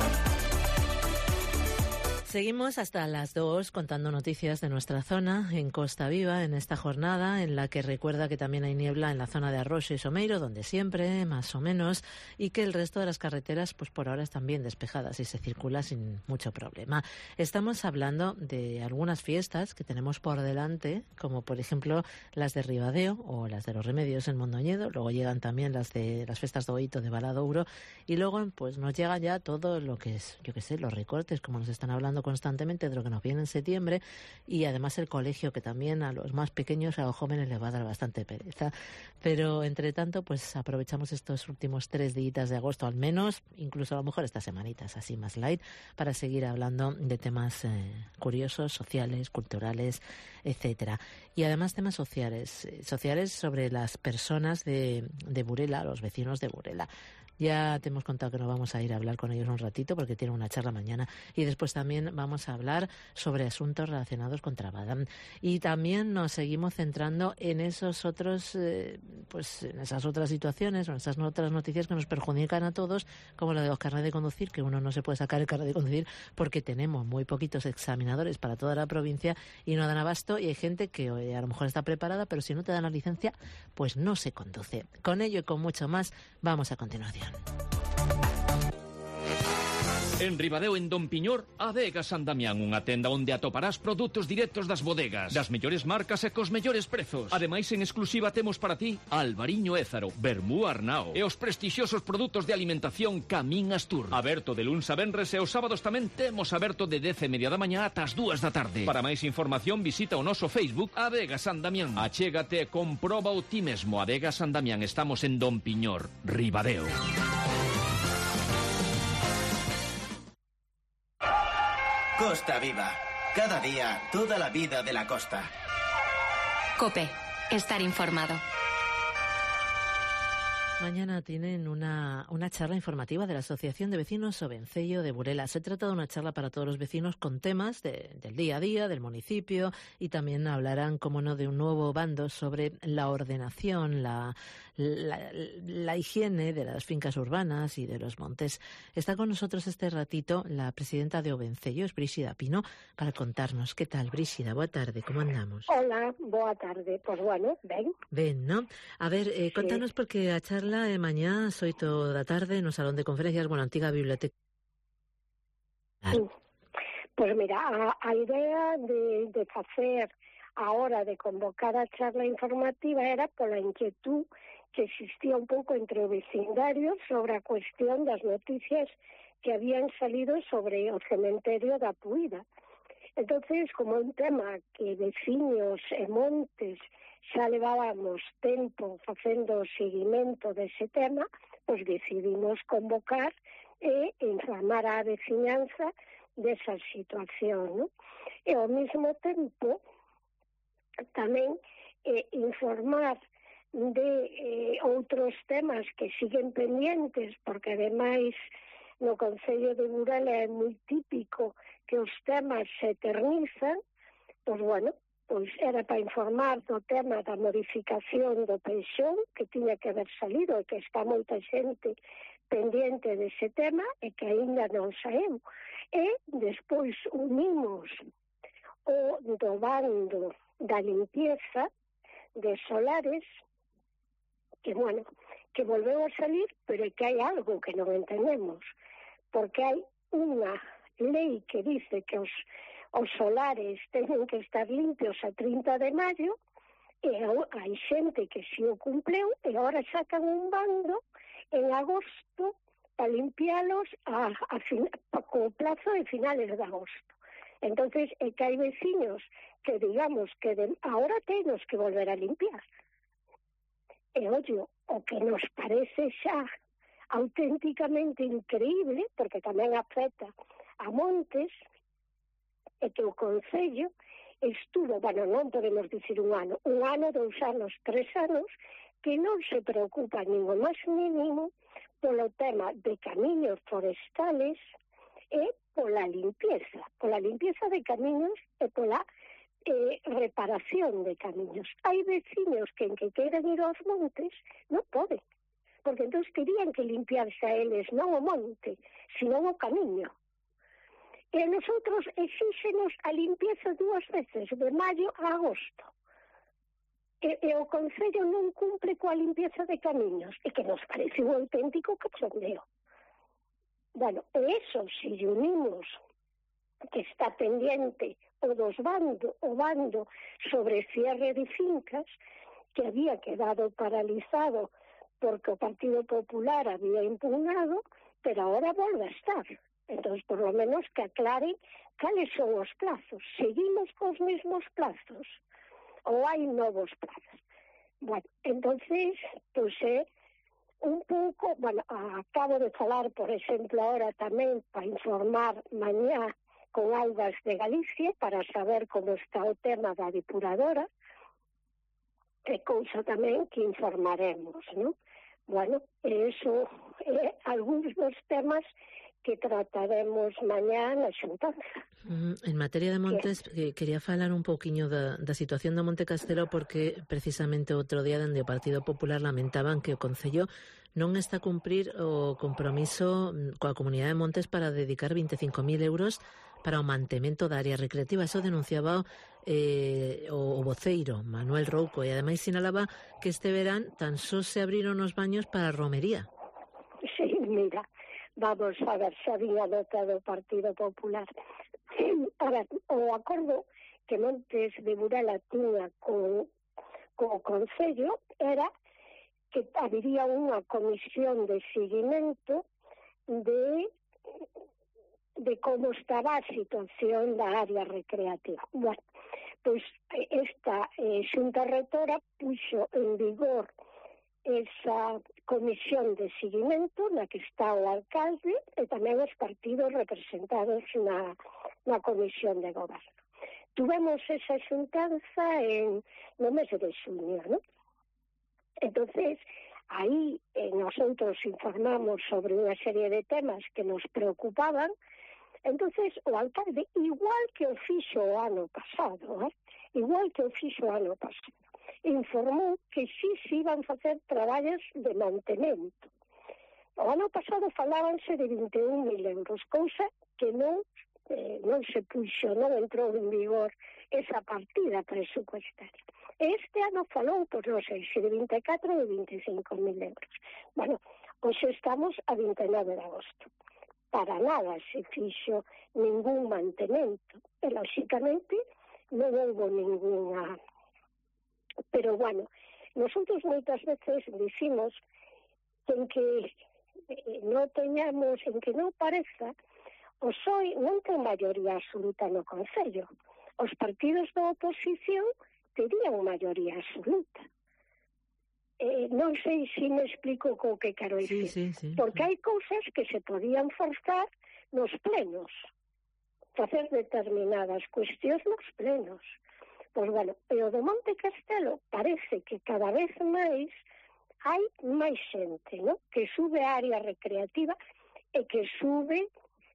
Seguimos hasta las dos contando noticias de nuestra zona en Costa Viva en esta jornada en la que recuerda que también hay niebla en la zona de Arroxo y Someiro, donde siempre, más o menos, y que el resto de las carreteras pues por ahora están bien despejadas y se circula sin mucho problema. Estamos hablando de algunas fiestas que tenemos por delante, como por ejemplo las de Ribadeo o las de los Remedios en Mondoñedo, luego llegan también las de las fiestas de Oito de Valadouro y luego pues nos llega ya todo lo que es, yo qué sé, los recortes, como nos están hablando constantemente de lo que nos viene en septiembre, y además el colegio, que también a los más pequeños, a los jóvenes les va a dar bastante pereza. Pero entre tanto pues aprovechamos estos últimos tres días de agosto al menos, incluso a lo mejor estas semanitas así más light, para seguir hablando de temas eh, curiosos, sociales, culturales, etcétera. Y además temas sociales, eh, sociales sobre las personas de, de Burela, los vecinos de Burela. Ya te hemos contado que nos vamos a ir a hablar con ellos un ratito porque tienen una charla mañana, y después también vamos a hablar sobre asuntos relacionados con Trabada. Y también nos seguimos centrando en esos otros, eh, pues en esas otras situaciones o en esas otras noticias que nos perjudican a todos, como lo de los carnets de conducir, que uno no se puede sacar el carnet de conducir porque tenemos muy poquitos examinadores para toda la provincia y no dan abasto, y hay gente que oye, a lo mejor está preparada, pero si no te dan la licencia, pues no se conduce. Con ello y con mucho más, vamos a continuación. En Ribadeo, en Don Piñor, Adega San Damián, unha tenda onde atoparás produtos directos das bodegas, das mellores marcas e cos mellores prezos. Ademais, en exclusiva temos para ti Albariño Ézaro, Vermú Arnao e os prestixiosos produtos de alimentación Camín Astur. Aberto de luns a venres e os sábados tamén temos aberto de dez e media da mañá ata as dúas da tarde. Para máis información visita o noso Facebook Adega San Damián. Achégate e comproba o ti mesmo. Adega San Damián, estamos en Don Piñor, Ribadeo. Costa Viva. Cada día, toda la vida de la costa. COPE. Estar informado. Mañana tienen una, una charla informativa de la Asociación de Vecinos Ovencello de Burela. Se trata de una charla para todos los vecinos con temas de, del día a día, del municipio, y también hablarán, como no, de un nuevo bando sobre la ordenación, la, la, la higiene de las fincas urbanas y de los montes. Está con nosotros este ratito la presidenta de Ovencello, es Bríxida Pino, para contarnos. ¿Qué tal, Bríxida? Boa tarde, ¿cómo andamos? Hola, boa tarde. Pues bueno, ven. Ven, ¿no? A ver, eh, sí. Contanos, porque a charla e mañá soy toda tarde no Salón de Conferencias, bueno, antiga biblioteca. Sí. Pues mira, a, a idea de, de facer a hora de convocar a charla informativa era pola inquietud que existía un pouco entre o vecindario sobre a cuestión das noticias que habían salido sobre o cementerio da Puída. Entonces, como un tema que veciños e montes xa levábamos tempo facendo o seguimento dese tema, pois decidimos convocar e informar a veciñanza desa situación, ¿no? E ao mesmo tempo tamén eh, informar de eh, outros temas que siguen pendientes, porque ademais no Concello de Burela é moi típico que os temas se eternizan, pois bueno, pois era para informar do tema da modificación do pensión, que tiña que haber salido e que está moita xente pendiente dese tema e que aínda non saemos. E despois unimos o do bando da limpieza de solares, que, bueno, que volveu a salir, pero é que hai algo que non entendemos, porque hai unha lei que dice que os os solares teñen que estar limpios a trinta de maio, e hai xente que si o cumpleu, e agora sacan un bando en agosto para limpialos a, a fin, co plazo de finales de agosto. Entonces, é que hai veciños que digamos que de, ahora tenos que volver a limpiar. E ollo, o que nos parece xa auténticamente increíble, porque tamén afecta a montes, é que o Concello estuvo, bueno, non podemos dicir un ano, un ano, dous anos, tres anos, que non se preocupa nin o máis mínimo polo tema de camiños forestales e pola limpieza, pola limpieza de camiños e pola eh, reparación de camiños. Hai veciños que en que queiran ir aos montes non poden, porque entón terían que limpiarse a eles non o monte, senón o camiño. E nosotros exíxenos a limpieza dúas veces, de maio a agosto. E, e o Concello non cumpre coa limpieza de camiños, e que nos parece un auténtico cachondeo. Bueno, e eso, se unimos que está pendiente o dos bando, o bando sobre cierre de fincas, que había quedado paralizado porque o Partido Popular había impugnado, pero ahora volve a estar. Entonces, por lo menos que aclaren cales son os plazos. Seguimos cos mesmos plazos ou hai novos plazos? Bueno, entonces, pues é un pouco, bueno, acabo de falar, por exemplo, ahora tamén para informar mañá con Augas de Galicia para saber como está o tema da depuradora, é cousa tamén que informaremos, non? Bueno, eso é algúns dos temas que trataremos mañá na xuntanza. Mm, en materia de montes, que... quería falar un pouquiño da, da situación do Monte Castelo, porque precisamente outro día dende o Partido Popular lamentaban que o Concello non está a cumprir o compromiso coa Comunidade de Montes para dedicar veinticinco mil euros para o mantemento da área recreativa. Eso denunciaba eh, o, o voceiro, Manuel Rouco, e ademais sinalaba que este verán tan só se abriron os baños para a romería. Sí, mira, vamos a ver se había notado o Partido Popular. A ver, o acordo que Montes de Burela tiña co, co Concello era que habería unha comisión de seguimento de de como estaba a situación da área recreativa. Bueno, pois esta eh, xunta rectora puxo en vigor esa comisión de seguimento na que está o alcalde e tamén os partidos representados na, na comisión de goberno. Tuvemos esa xuntanza en, no mes de xuño, ¿no? Entonces, aí eh, nosotros informamos sobre unha serie de temas que nos preocupaban. Entonces, o alcalde, igual que o fixo o ano pasado, eh? igual que o fixo o ano pasado, informou que sí se iban facer traballos de mantemento. O ano pasado falábanse de vinte e un mil euros, cousa que non, eh, non se puxo, non entrou en vigor esa partida presupuestaria. Este ano falou, pois non sei, se de vinte e catro ou de vinte e cinco mil euros. Bueno, hoxe estamos a vinte e nove de agosto. Para nada se fixo ningún mantemento. E, lógicamente, non houve ninguna... Pero, bueno, nosotros moitas veces dicimos que en que eh, non teñamos, en que non pareza, o P S O E non ten maioría absoluta no Concello. Os partidos da oposición terían maioría absoluta. Eh, non sei se me explico co que quero dicir. Sí, sí, sí. Porque hai cousas que se podían forzar nos plenos. Facer determinadas cuestións nos plenos. Pois, bueno, e o de Monte Castelo parece que cada vez máis hai máis xente, ¿no? Que sube a área recreativa e que sube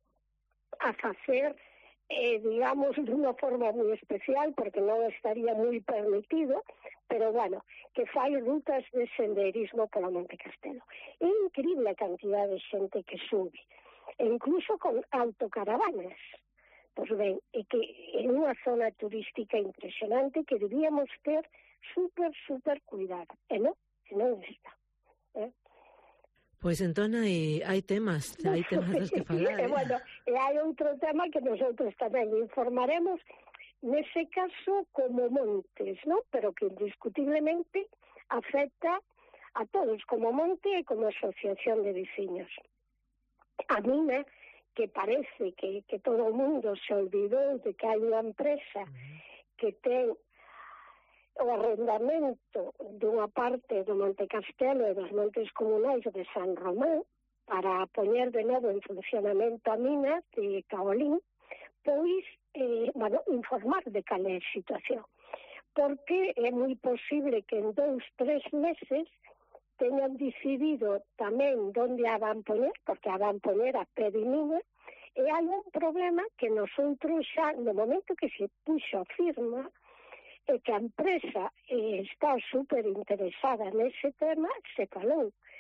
a facer, eh, digamos, dunha forma moi especial, porque non estaría moi permitido, pero, bueno, que fai rutas de senderismo polo Monte Castelo. É increíble a cantidad de xente que sube, e incluso con autocaravanas. Pois ben, é que é unha zona turística impresionante que debíamos ter super, super cuidado. E non, e non está. Eh? Pois entón hai, hai temas, hai temas dos que falar. E, bueno, e hai outro tema que nosotros tamén informaremos, nese caso como Montes, ¿no? Pero que indiscutiblemente afecta a todos, como Monte e como asociación de veciños. A mina, que parece que, que todo o mundo se olvidou de que hai unha empresa que ten o arrendamento dunha parte do Monte Castelo e dos Montes Comunais de San Román para poñer de novo en funcionamento a mina de Caolín, pois, eh, bueno, informar de cal é a situación. Porque é moi posible que en dous, tres meses teñan decidido tamén onde a van poñer, porque a van poñer a pé de mina, e hai un problema que nosotros xa, no momento que se puxo a firma, e que a empresa eh, está super interesada nese tema, se falou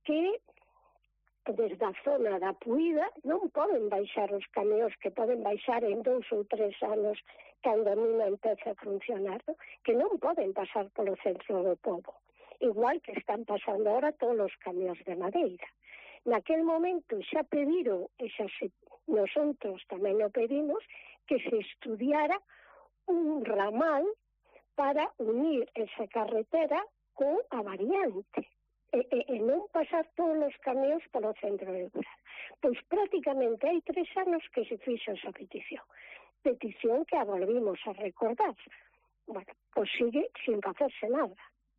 que desde a zona da Puída non poden baixar os camións, que poden baixar en dous ou tres anos cando a mina empeza a funcionar, ¿no? Que non poden pasar polo centro do pobo, igual que están pasando ahora todos os camións de madeira. Naquel momento xa pediron, e xa se, nosotros tamén o pedimos, que se estudiara un ramal para unir esa carretera con a variante. E, e, e non pasar todos os camións polo centro rural. Pois prácticamente hai tres anos que se fixo esa petición. Petición que a volvimos a recordar. Bueno, pois sigue sin facerse nada.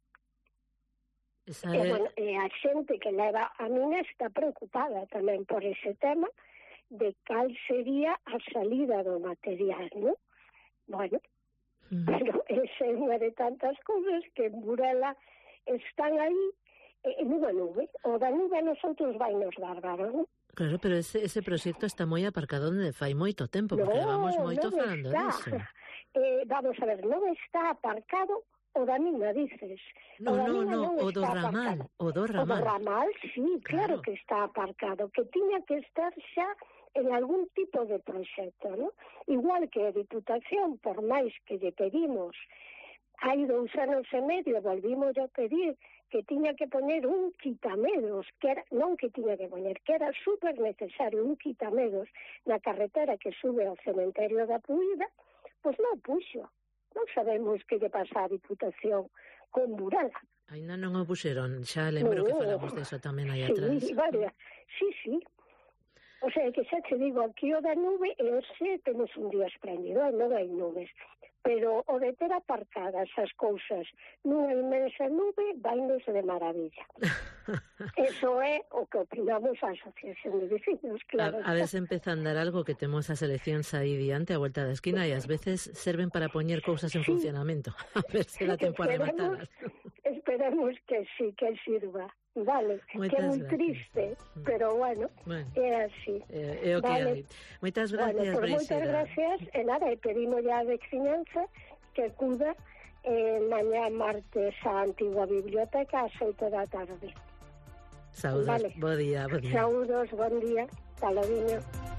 Esa E, é... bueno, e a xente que leva a mina está preocupada tamén por ese tema de cal sería a salida do material, non? Bueno, mm. pero esa é unha de tantas cousas que en Burela están aí en unha nube. O da nube a nosotros vai nos dar, non? Claro, pero ese, ese proxecto está moi aparcado onde fai moito tempo, porque no, levamos moito non falando disso. Eh, vamos a ver, non está aparcado o da mina, dices. No, o no, no, o do ramal, o do ramal. O do ramal, sí, claro, claro que está aparcado, que tiña que estar xa en algún tipo de proxecto, ¿no? Igual que a Diputación, por máis que lle pedimos, hai dous anos e medio, volvimos a pedir que tiña que poñer un quitamedos, que era, non que tiña que poñer, que era super necesario un quitamedos na carretera que sube ao cementerio da Puída, pois non puxo. Non sabemos que lle pasa a Diputación con Burela. Ainda non o puxeron, xa lembro no, que falamos deso tamén aí sí, atrás. Vale, sí, sí. O sea, que xa te digo, aquí o da nube, e ose temos un día espléndido, non hai nubes. Pero o de ter aparcadas as cousas nunha inmensa nube vainos de maravilla. Eso é o que opinamos a Asociación de Vecinos, claro. A, a veces empeza a andar algo que temos as eleccións aí diante, a vuelta da esquina, e ás veces serven para poñer cousas en sí. funcionamento. A ver se dá tempo a rematalas. Esperemos que sí, que sirva. Vale, moitas que é moi gracias. Triste, pero bueno, bueno é así. É, é o que vale. hai. Moitas gracias, bueno, pues Brígida. Moitas gracias, e nada, e pedimos ya a veciñanza que acuda eh, mañá martes á antigua biblioteca ás oito da tarde. Saúdos, vale. bo día, bo día. Saúdos, bon día, Paladiño.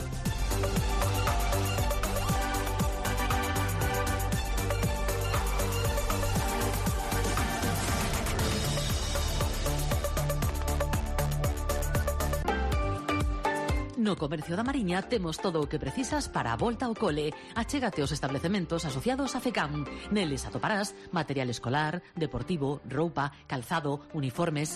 No Comercio da Mariña temos todo o que precisas para a volta ao cole. Achégate aos establecementos asociados a FECAM. Neles atoparás material escolar, deportivo, roupa, calzado, uniformes.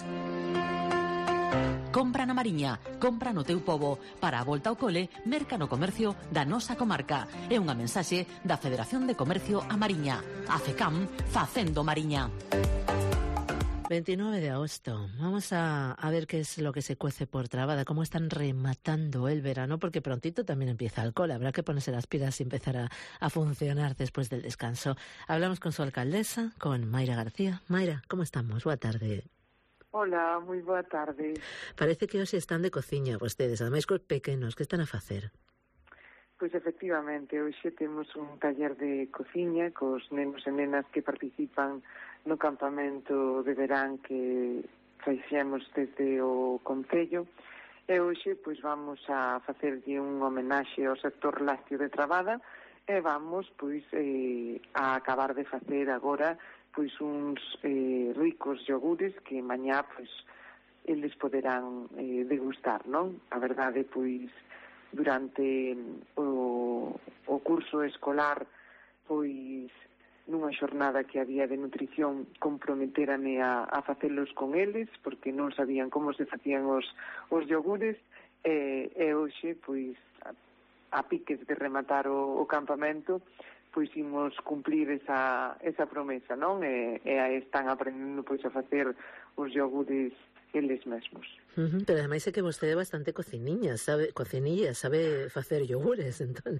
Compra na Mariña, compra no teu pobo. Para a volta ao cole, merca no comercio da nosa comarca. É unha mensaxe da Federación de Comercio a Mariña. A FECAM, facendo Mariña. veintinueve de agosto. Vamos a, a ver qué es lo que se cuece por Trabada, cómo están rematando el verano, porque prontito también empieza el cole. Habrá que ponerse las pilas y empezar a, a funcionar después del descanso. Hablamos con su alcaldesa, con Mayra García. Mayra, ¿cómo estamos? Boa tarde. Hola, moi boa tarde. Parece que hoxe están de cociña vostedes, ademais cos pequenos. Que están a facer? Pois efectivamente, hoxe temos un taller de cociña cos nenos e nenas que participan no campamento de verán que fixemos desde o Concello, e hoxe pois vamos a facerlle un homenaxe ao sector lácteo de Trabada e vamos pois eh, a acabar de facer agora pois uns eh, ricos yogures que mañá pois eles poderán eh, degustar, non? A verdade pois durante o, o curso escolar pois nunha xornada que había de nutrición comprometerame a, a facelos con eles porque non sabían como se facían os, os yogures e, e hoxe, pois a, a piques de rematar o, o campamento pois imos cumplir esa, esa promesa, non? E, e están aprendendo pois a facer os yogures eles mesmos. Uh-huh, pero ademais é que vostede é bastante cociniña, sabe, cocinilla, sabe facer yogures, entón.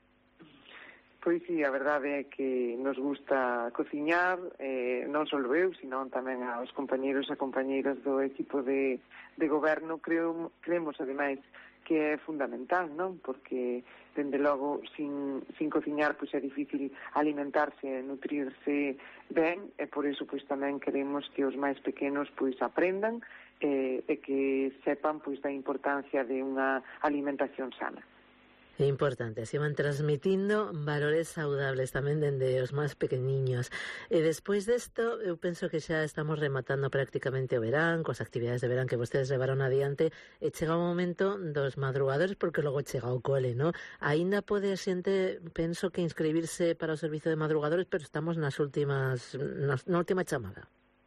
Pois sí, a verdade é que nos gusta cociñar, eh, non só eu, sino tamén aos compañeros e compañeiras do equipo de, de goberno. Creo, creemos, ademais, que é fundamental, non? Porque, dende logo, sin, sin cociñar, pois é difícil alimentarse e nutrirse ben, e por iso, pois tamén queremos que os máis pequenos, pois aprendan e, e que sepan pois da importancia de unha alimentación sana. É importante, así van transmitindo valores saudables tamén dende os máis pequeniños. E despois desto, eu penso que xa estamos rematando prácticamente o verán, coas actividades de verán que vostedes levaron adiante, e chega o momento dos madrugadores, porque logo chega o cole, non? Aínda pode a xente, penso que inscribirse para o servizo de madrugadores, pero estamos nas últimas, nas, na última chamada.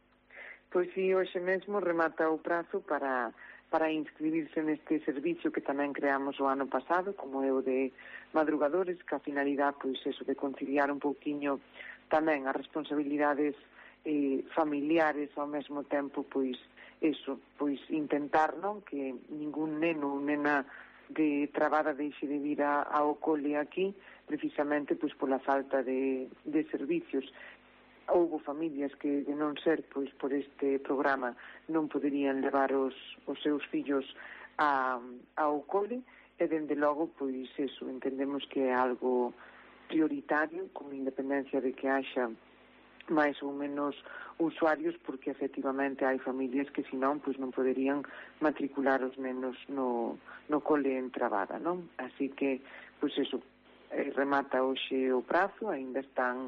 Pois si, hoxe mesmo remata o prazo para... para inscribirse neste servicio que tamén creamos o ano pasado, como é o de madrugadores, que a finalidade, pois, eso, de conciliar un pouquiño tamén as responsabilidades eh, familiares ao mesmo tempo, pois, eso, pois, intentar, non, que ningún neno ou nena de trabada deixe de vir a, ao cole aquí, precisamente, pois, pola falta de, de servicios. Houbo familias que, de non ser pois por este programa, non poderían levar os, os seus fillos a, ao cole, e dende logo, pois eso, entendemos que é algo prioritario, con independencia de que haxa máis ou menos usuarios, porque efectivamente hai familias que senón pois non poderían matricular os nenos no, no cole en Trabada, non? Así que, pois eso, eh, remata hoxe o prazo, aínda están...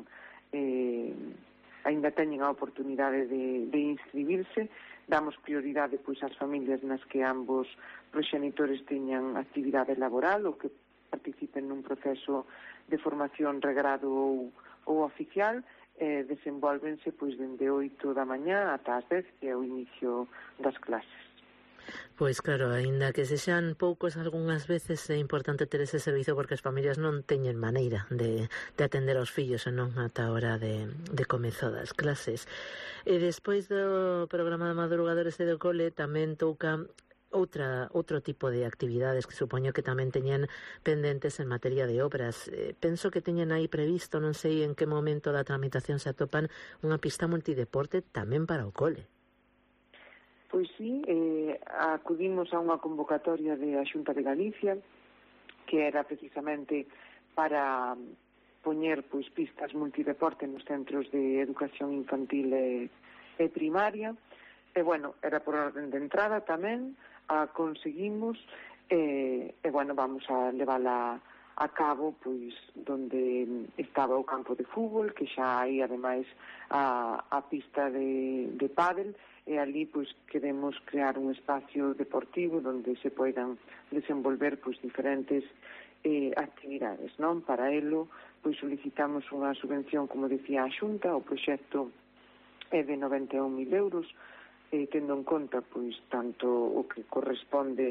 Eh, aínda teñen a oportunidade de, de inscribirse, damos prioridade pois ás familias nas que ambos proxenitores teñan actividade laboral ou que participen nun proceso de formación regrado ou, ou oficial, eh, desenvolvense pois dende oito da mañá ata as dez, que é o inicio das clases. Pois claro, aínda que sexan poucos algunhas veces, é importante ter ese servizo porque as familias non teñen maneira de, de atender aos fillos e non ata a hora de, de comezo das clases. E despois do programa de madrugadores e do cole tamén touca outra outro tipo de actividades que supoño que tamén teñen pendentes en materia de obras. Eh, penso que teñen aí previsto, non sei en que momento da tramitación se atopan, unha pista multideporte tamén para o cole. Pois sí, eh, acudimos a unha convocatoria de a Xunta de Galicia que era precisamente para poñer pois pistas multideporte nos centros de educación infantil e, e primaria, e bueno, era por orden de entrada tamén, a conseguimos, e, e bueno, vamos a levala a cabo pois donde estaba o campo de fútbol, que xa hai ademais a, a pista de, de pádel, e ali pois queremos crear un espacio deportivo onde se poidan desenvolver pois diferentes eh, actividades, non? Para elo pois solicitamos unha subvención, como decía a Xunta, o proxecto é de noventa e un mil euros, eh, tendo en conta pois tanto o que corresponde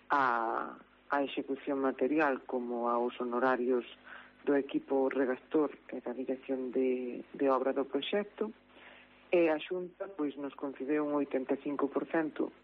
a, a execución material como aos honorarios do equipo redactor e da dirección de, de obra do proxecto. E a Xunta pois nos concedeu un oitenta e cinco por cento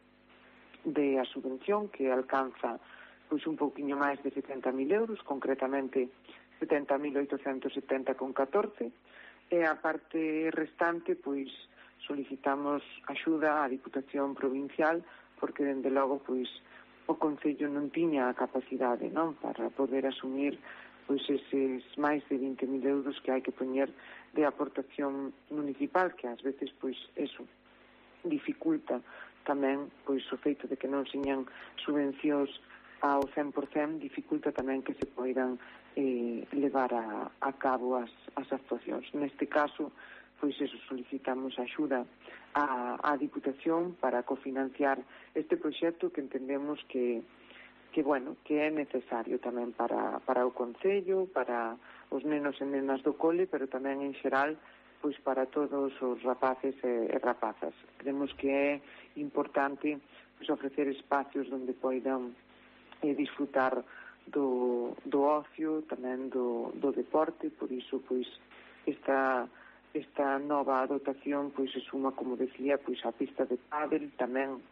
de a subvención, que alcanza pois un pouquiño máis de setenta mil euros, concretamente setenta mil oitocentos setenta con catorce, e a parte restante pois solicitamos axuda á Diputación Provincial, porque dende logo pois o Concello non tiña a capacidade, non, para poder asumir pois eses máis de vinte mil euros que hai que poñer de aportación municipal, que ás veces pois eso dificulta tamén pois o feito de que non señan subvencións ao cen por cento, dificulta tamén que se poidan eh, levar a, a cabo as, as actuacións. Neste caso, pois eso, solicitamos axuda á, á Diputación para cofinanciar este proxecto que entendemos que que, bueno, que é necesario tamén para, para o Concello, para os nenos e nenas do cole, pero tamén en xeral, pois para todos os rapaces e, e rapazas. Creemos que é importante pois, ofrecer espacios onde poidan eh, disfrutar do, do ocio, tamén do, do deporte, por iso, pois, esta, esta nova dotación, pois, se suma, como decía, pois, a pista de pádel, tamén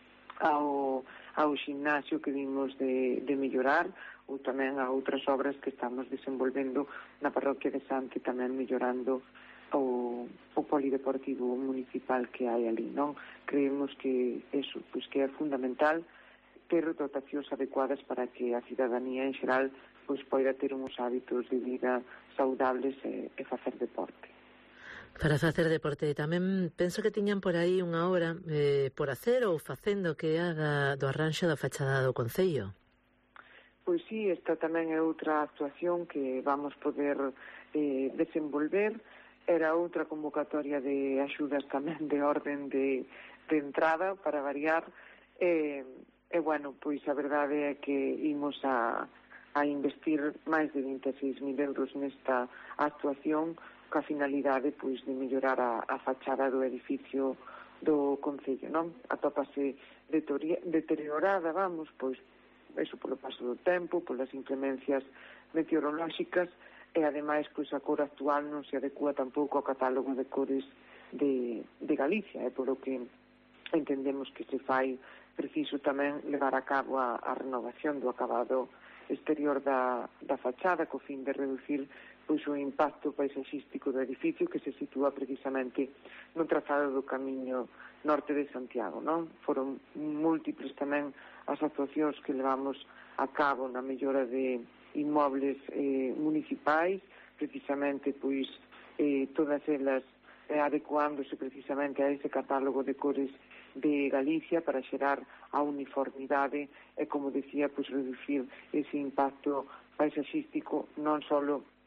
ao, ao ximnasio que vimos de, de mellorar, ou tamén a outras obras que estamos desenvolvendo na parroquia de Sante, tamén mellorando o, o polideportivo municipal que hai ali, non? Creemos que eso, pois que é fundamental ter dotacións adecuadas para que a cidadanía en xeral pois poida ter uns hábitos de vida saudables e, e facer deporte. Para facer deporte. Tamén penso que tiñan por aí unha hora eh, por hacer ou facendo que é da, do arranxo da fachada do Concello. Pois sí, esta tamén é outra actuación que vamos poder eh, desenvolver. Era outra convocatoria de axudas tamén de orden de, de entrada para variar. E, e bueno, pois a verdade é que imos a, a investir máis de vinte e seis mil euros nesta actuación, ca finalidade pois de mellorar a, a fachada do edificio do Concello, non? Atópase deteriorada, vamos, pois eso polo paso do tempo, polas inclemencias meteorolóxicas, e ademais pois a cor actual non se adecua tampouco ao catálogo de cores de, de Galicia, é polo que entendemos que se fai preciso tamén levar a cabo a, a renovación do acabado exterior da, da fachada, co fin de reducir pois o impacto paisaxístico do edificio, que se sitúa precisamente no trazado do camiño norte de Santiago, non? Foron múltiples tamén as actuacións que levamos a cabo na mellora de inmobles eh, municipais, precisamente pois eh, todas elas eh, adecuándose precisamente a ese catálogo de cores de Galicia para xerar a uniformidade e, como decía, pois reducir ese impacto paisaxístico non só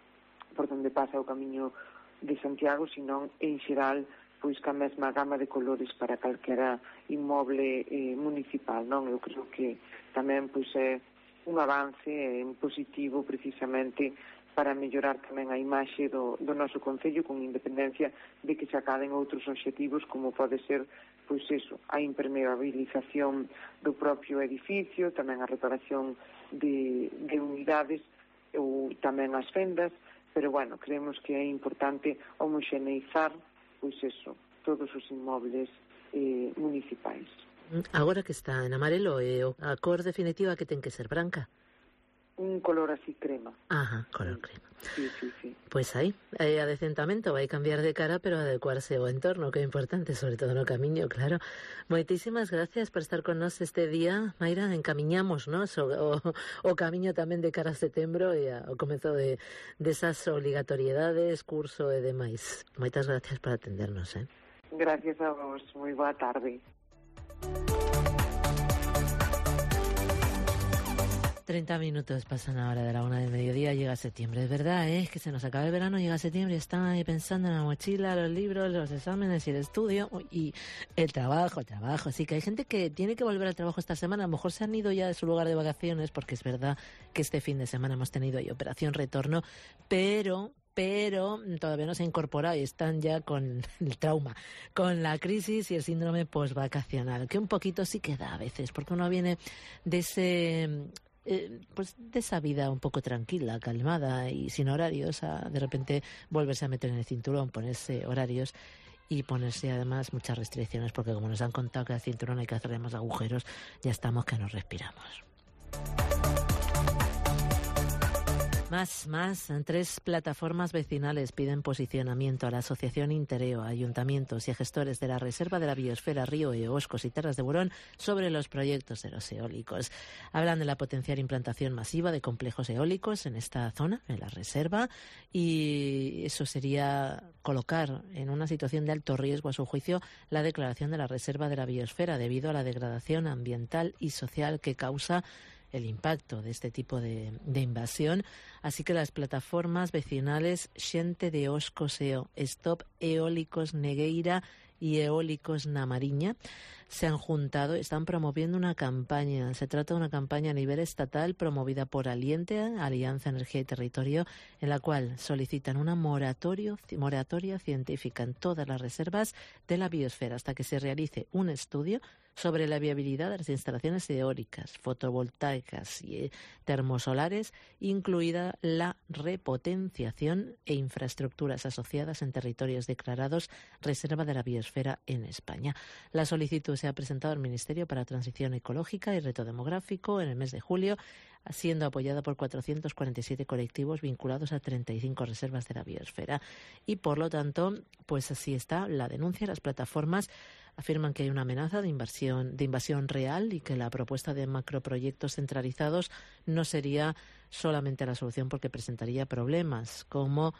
por donde pasa o camiño de Santiago, sino en xeral pois ca mesma gama de colores para calquera inmoble eh, municipal, non? Eu creo que tamén pois é un avance en positivo precisamente para mellorar tamén a imaxe do, do noso Concello, con independencia de que se acaden outros obxectivos, como pode ser pois eso, a impermeabilización do propio edificio, tamén a reparación de, de unidades ou tamén as fendas, pero bueno, creemos que é importante homoxeneizar pois eso, todos os inmobles eh, municipais. Agora que está en amarelo, eh, a cor definitiva que ten que ser branca? Un color así crema. Ajá, color crema. Sí, sí, sí. Pois aí, eh, a decentamento vai cambiar de cara, pero adecuarse ao entorno, que é importante, sobre todo no camiño, claro. Moitísimas gracias por estar con nós este día, Mayra. Encamiñamos nos o, o, o camiño tamén de cara a setembro e ao comezo de desas obligatoriedades, curso e demais. Moitas gracias por atendernos, eh? Gracias a vos. Moi boa tarde. treinta minutos pasan ahora de la una del mediodía, llega septiembre. Es verdad, ¿eh? Es que se nos acaba el verano, llega septiembre y están ahí pensando en la mochila, los libros, los exámenes y el estudio y el trabajo, el trabajo. Así que hay gente que tiene que volver al trabajo esta semana. A lo mejor se han ido ya de su lugar de vacaciones, porque es verdad que este fin de semana hemos tenido ahí operación retorno, pero... pero todavía no se ha incorporado y están ya con el trauma, con la crisis y el síndrome postvacacional, que un poquito sí que da a veces, porque uno viene de ese... Eh, pues de esa vida un poco tranquila, calmada y sin horarios, a de repente volverse a meter en el cinturón, ponerse horarios y ponerse además muchas restricciones, porque como nos han contado que al cinturón hay que hacerle más agujeros, ya estamos que nos respiramos. Más, más. Tres plataformas vecinales piden posicionamiento a la Asociación Intereo, a ayuntamientos y a gestores de la Reserva de la Biosfera Río Eoscos y Terras de Burón sobre los proyectos de los eólicos. Hablan de la potencial implantación masiva de complejos eólicos en esta zona, en la reserva, y eso sería colocar en una situación de alto riesgo, a su juicio, la declaración de la Reserva de la Biosfera debido a la degradación ambiental y social que causa el impacto de este tipo de, de invasión. Así que las plataformas vecinales Xente de Eoscos Eo, Stop Eólicos Negueira y Eólicos na Mariña se han juntado, están promoviendo una campaña. Se trata de una campaña a nivel estatal promovida por Aliente, Alianza Energía y Territorio, en la cual solicitan una moratorio, moratoria científica en todas las reservas de la biosfera hasta que se realice un estudio sobre la viabilidad de las instalaciones eólicas, fotovoltaicas y termosolares, incluida la repotenciación e infraestructuras asociadas en territorios declarados Reserva de la Biosfera en España. La solicitud se ha presentado al Ministerio para Transición Ecológica y Reto Demográfico en el mes de julio, siendo apoyada por cuatrocientos cuarenta y siete colectivos vinculados a treinta y cinco reservas de la biosfera. Y por lo tanto, pues así está la denuncia. Las plataformas afirman que hay una amenaza de invasión, de invasión real y que la propuesta de macroproyectos centralizados no sería solamente la solución, porque presentaría problemas como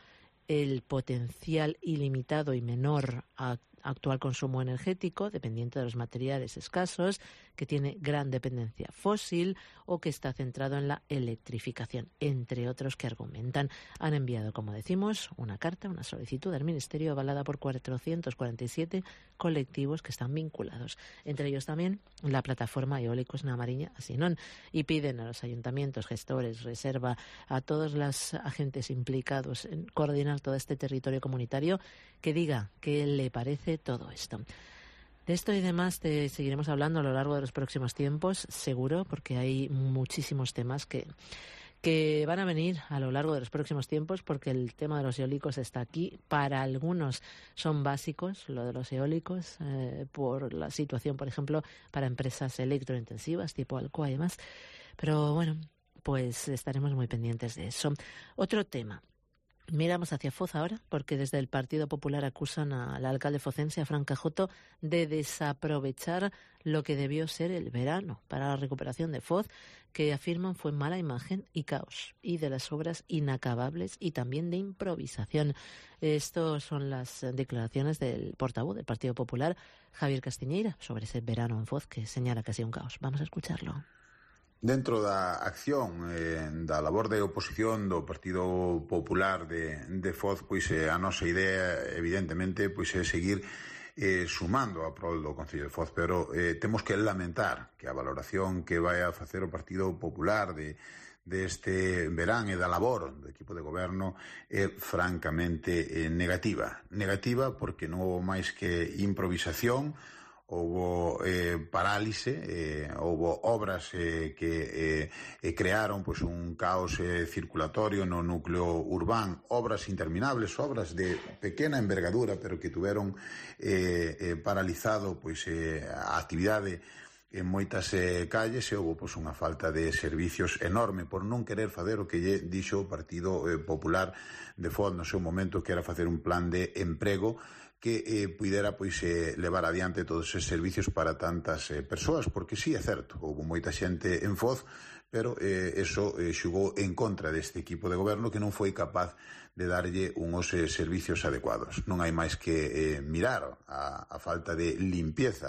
el potencial ilimitado y menor a actual consumo energético, dependiente de los materiales escasos, que tiene gran dependencia fósil o que está centrado en la electrificación, entre otros que argumentan. Han enviado, como decimos, una carta, una solicitud al Ministerio avalada por cuatrocientos cuarenta y siete colectivos que están vinculados, entre ellos también la plataforma Eólicos na Mariña Asinón, y piden a los ayuntamientos, gestores, reserva, a todos los agentes implicados en coordinar todo este territorio comunitario que diga qué le parece todo esto. De esto y demás te seguiremos hablando a lo largo de los próximos tiempos, seguro, porque hay muchísimos temas que, que van a venir a lo largo de los próximos tiempos, porque el tema de los eólicos está aquí. Para algunos son básicos, lo de los eólicos, eh, por la situación, por ejemplo, para empresas electrointensivas tipo Alcoa y demás. Pero bueno, pues estaremos muy pendientes de eso. Otro tema. Miramos hacia Foz ahora, porque desde el Partido Popular acusan al alcalde focense, a Fran Cajoto, de desaprovechar lo que debió ser el verano para la recuperación de Foz, que afirman fue mala imagen y caos, y de las obras inacabables y también de improvisación. Estas son las declaraciones del portavoz del Partido Popular, Javier Castiñeira, sobre ese verano en Foz, que señala que ha sido un caos. Vamos a escucharlo. Dentro da acción eh, da labor de oposición do Partido Popular de, de Foz, pois eh, a nosa idea, evidentemente, pois é seguir eh, sumando a prol do Concello de Foz, pero eh, temos que lamentar que a valoración que vai a facer o Partido Popular de deste verán e da labor do equipo de goberno é francamente eh, negativa. Negativa porque non houve máis que improvisación, houbo eh, parálise, eh, houbo obras eh, que eh, crearon pois, un caos eh, circulatorio no núcleo urbán, obras interminables, obras de pequena envergadura, pero que tuveron eh, eh, paralizado pois, eh, a actividade en moitas eh, calles, e houbo pois, unha falta de servicios enorme por non querer fazer o que lle dixo o Partido eh, Popular de Foz no seu momento, que era facer un plan de emprego que eh, pudera pois eh, levar adiante todos esos servicios para tantas eh, persoas, porque sí, é certo, houve moita xente en Foz, pero eh, eso eh, xugou en contra deste equipo de goberno que non foi capaz de darlle uns eh, servicios adecuados. Non hai máis que eh, mirar a, a falta de limpieza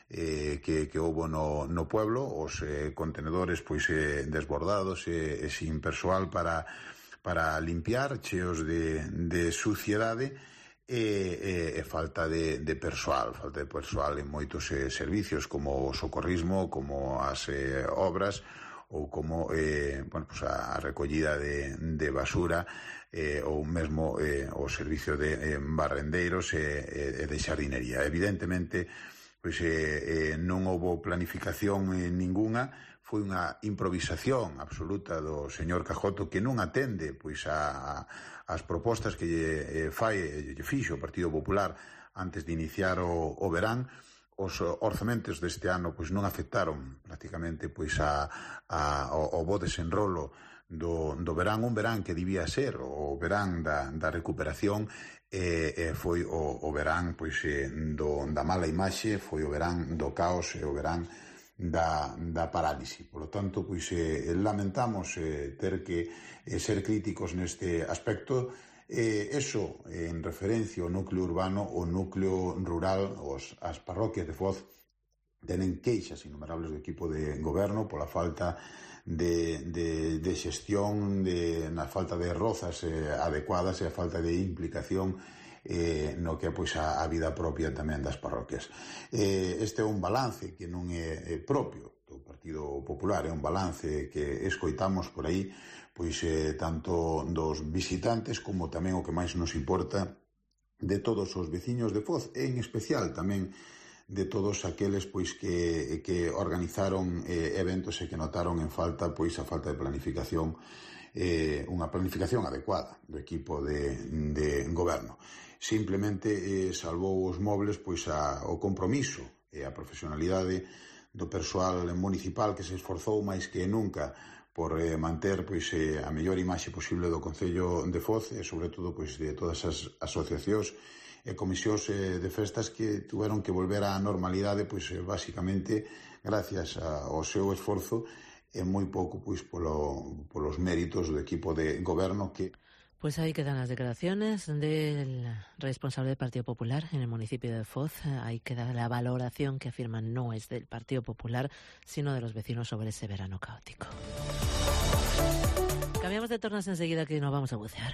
eh, que, que houve no, no pueblo, os eh, contenedores pois eh, desbordados e eh, sin persoal para, para limpiar, cheos de, de suciedade, e, e, e falta de, de persoal, falta de persoal en moitos eh, servicios como o socorrismo, como as eh, obras ou como eh, bueno, pues a, a recollida de, de basura eh, ou mesmo eh, o servicio de eh, barrendeiros e eh, de xardinería. Evidentemente, pois, eh, eh, non houbo planificación eh, ningunha, foi unha improvisación absoluta do señor Cajoto que non atende pois a, a as propostas que lle eh, fai e lle fixo o Partido Popular antes de iniciar o, o verán. Os orzamentos deste ano pois non afectaron prácticamente pois a, a, o, o bo desenrolo do, do verán, un verán que debía ser o verán da, da recuperación, e, e foi o, o verán pois eh, do, da mala imaxe, foi o verán do caos e o verán da, da parálise. Por lo tanto, pois eh, lamentamos eh, ter que eh, ser críticos neste aspecto. Eh, eso eh, en referencia ao núcleo urbano, o núcleo rural, os, as parroquias de Foz tenen queixas innumerables do equipo de goberno pola falta de, de, de xestión, de, na falta de rozas eh, adecuadas e a falta de implicación eh, no que é pois, a, a vida propia tamén das parroquias. Eh, este é un balance que non é, é propio do Partido Popular, é un balance que escoitamos por aí pois eh, tanto dos visitantes como tamén o que máis nos importa de todos os veciños de Foz, e en especial tamén de todos aqueles pois que, que organizaron eh, eventos e que notaron en falta pois a falta de planificación, eh, unha planificación adecuada do equipo de, de goberno. Simplemente eh, salvou os mobles pois a, o compromiso e a profesionalidade do persoal municipal que se esforzou máis que nunca por eh, manter pois eh, a mellor imaxe posible do Concello de Foz e sobre todo pois de todas as asociacións e comisións eh, de festas que tuveron que volver á normalidade pois eh, basicamente gracias a, ao seu esforzo e moi pouco pois polo, polos méritos do equipo de goberno que Pues ahí quedan las declaraciones del responsable del Partido Popular en el municipio de Foz. Ahí queda la valoración que afirman no es del Partido Popular, sino de los vecinos sobre ese verano caótico. Cambiamos de tornas enseguida, que nos vamos a bucear.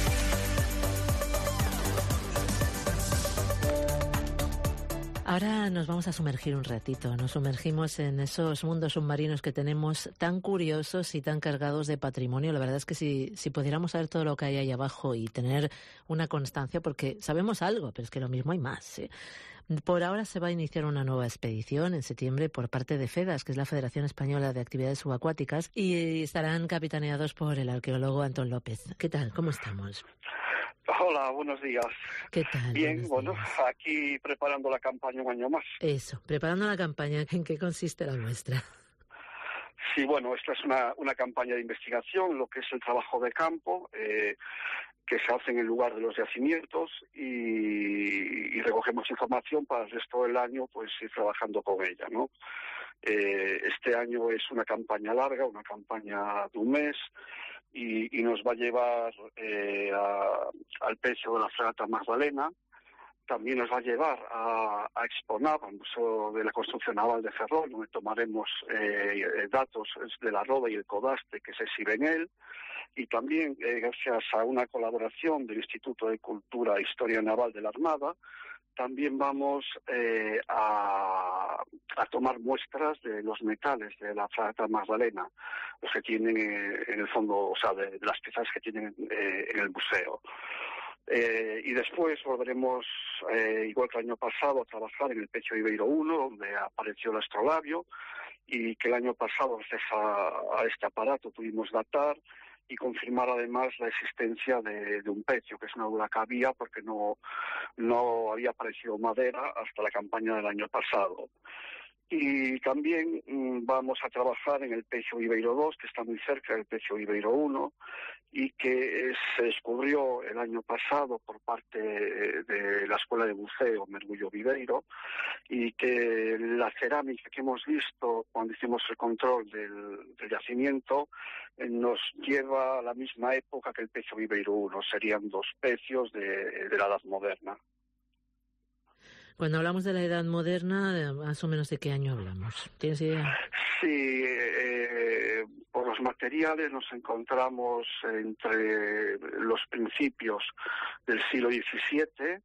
Ahora nos vamos a sumergir un ratito, nos sumergimos en esos mundos submarinos que tenemos tan curiosos y tan cargados de patrimonio. La verdad es que si, si pudiéramos saber todo lo que hay ahí abajo y tener una constancia, porque sabemos algo, pero es que lo mismo hay más, ¿eh? Por ahora se va a iniciar una nueva expedición en septiembre por parte de FEDAS, que es la Federación Española de Actividades Subacuáticas, y estarán capitaneados por el arqueólogo Antón López. ¿Qué tal? ¿Cómo estamos? Hola, buenos días. ¿Qué tal? Bien, bueno, aquí preparando la campaña un año más. Eso, preparando la campaña. ¿En qué consiste la vuestra? Sí, bueno, esta es una, una campaña de investigación, lo que es el trabajo de campo, eh, que se hace en el lugar de los yacimientos y, y recogemos información para el resto del año, pues ir trabajando con ella, ¿no? Eh, este año es una campaña larga, una campaña de un mes, y, y nos va a llevar eh, a, al pecio de la fragata Magdalena. También nos va a llevar a, a Exponav, al Museo de la Construcción Naval de Ferrol, donde tomaremos eh, datos de la Roda y el Codaste que se exhiben en él. Y también, eh, gracias a una colaboración del Instituto de Cultura e Historia Naval de la Armada, también vamos eh, a, a tomar muestras de los metales de la fragata Magdalena, los que tienen eh, en el fondo, o sea, de, de las piezas que tienen eh, en el museo. Eh, y después volveremos, eh, igual que el año pasado, a trabajar en el Pecio Ibeiro uno, donde apareció el astrolabio, y que el año pasado, gracias a, a este aparato, pudimos datar y confirmar además la existencia de, de un pecio, que es una duda que había porque no, no había aparecido madera hasta la campaña del año pasado. Y también mmm, vamos a trabajar en el Pecio Ibeiro dos, que está muy cerca del Pecio Ibeiro uno, y que se descubrió el año pasado por parte de la Escuela de Buceo Mergullo Viveiro, y que la cerámica que hemos visto cuando hicimos el control del, del yacimiento eh, nos lleva a la misma época que el Pecio Viveiro uno, serían dos pecios de, de la Edad Moderna. Cuando hablamos de la Edad Moderna, más o menos ¿de qué año hablamos? ¿Tienes idea? Sí, eh, por los materiales nos encontramos entre los principios del siglo diecisiete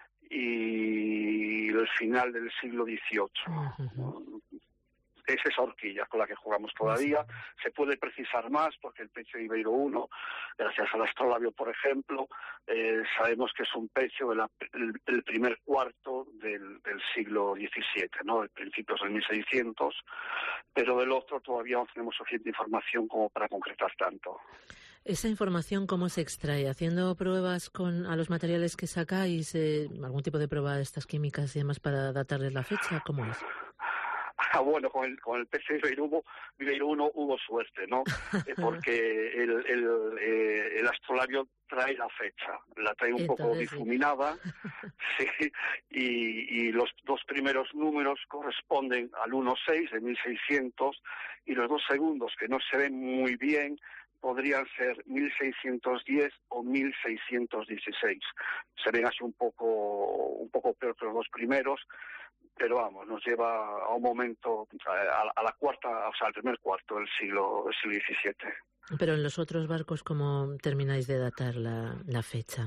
y el final del siglo dieciocho. Uh-huh. Es esa horquilla con la que jugamos todavía. Sí. Se puede precisar más porque el Pecio Ibeiro uno, gracias al astrolabio, por ejemplo, eh, sabemos que es un pecio del de primer cuarto del, del siglo diecisiete, ¿no? De principios del mil seiscientos, pero del otro todavía no tenemos suficiente información como para concretar tanto. ¿Esa información cómo se extrae? ¿Haciendo pruebas con a los materiales que sacáis? Eh, ¿Algún tipo de prueba de estas químicas y demás para datarles la fecha? ¿Cómo es? Ah, bueno, con el, con el Pecio Ibeiro uno hubo suerte, ¿no? Eh, porque el, el, eh, el astrolabio trae la fecha, la trae un Entonces, poco difuminada, sí, y, y los dos primeros números corresponden al uno seis de mil seiscientos, y los dos segundos, que no se ven muy bien, podrían ser mil seiscientos diez o mil seiscientos dieciséis. Se ven así un poco, un poco peor que los dos primeros, pero vamos, nos lleva a un momento, a, a la cuarta, o sea, al primer cuarto del siglo, del siglo diecisiete. Pero en los otros barcos, ¿cómo termináis de datar la, la fecha?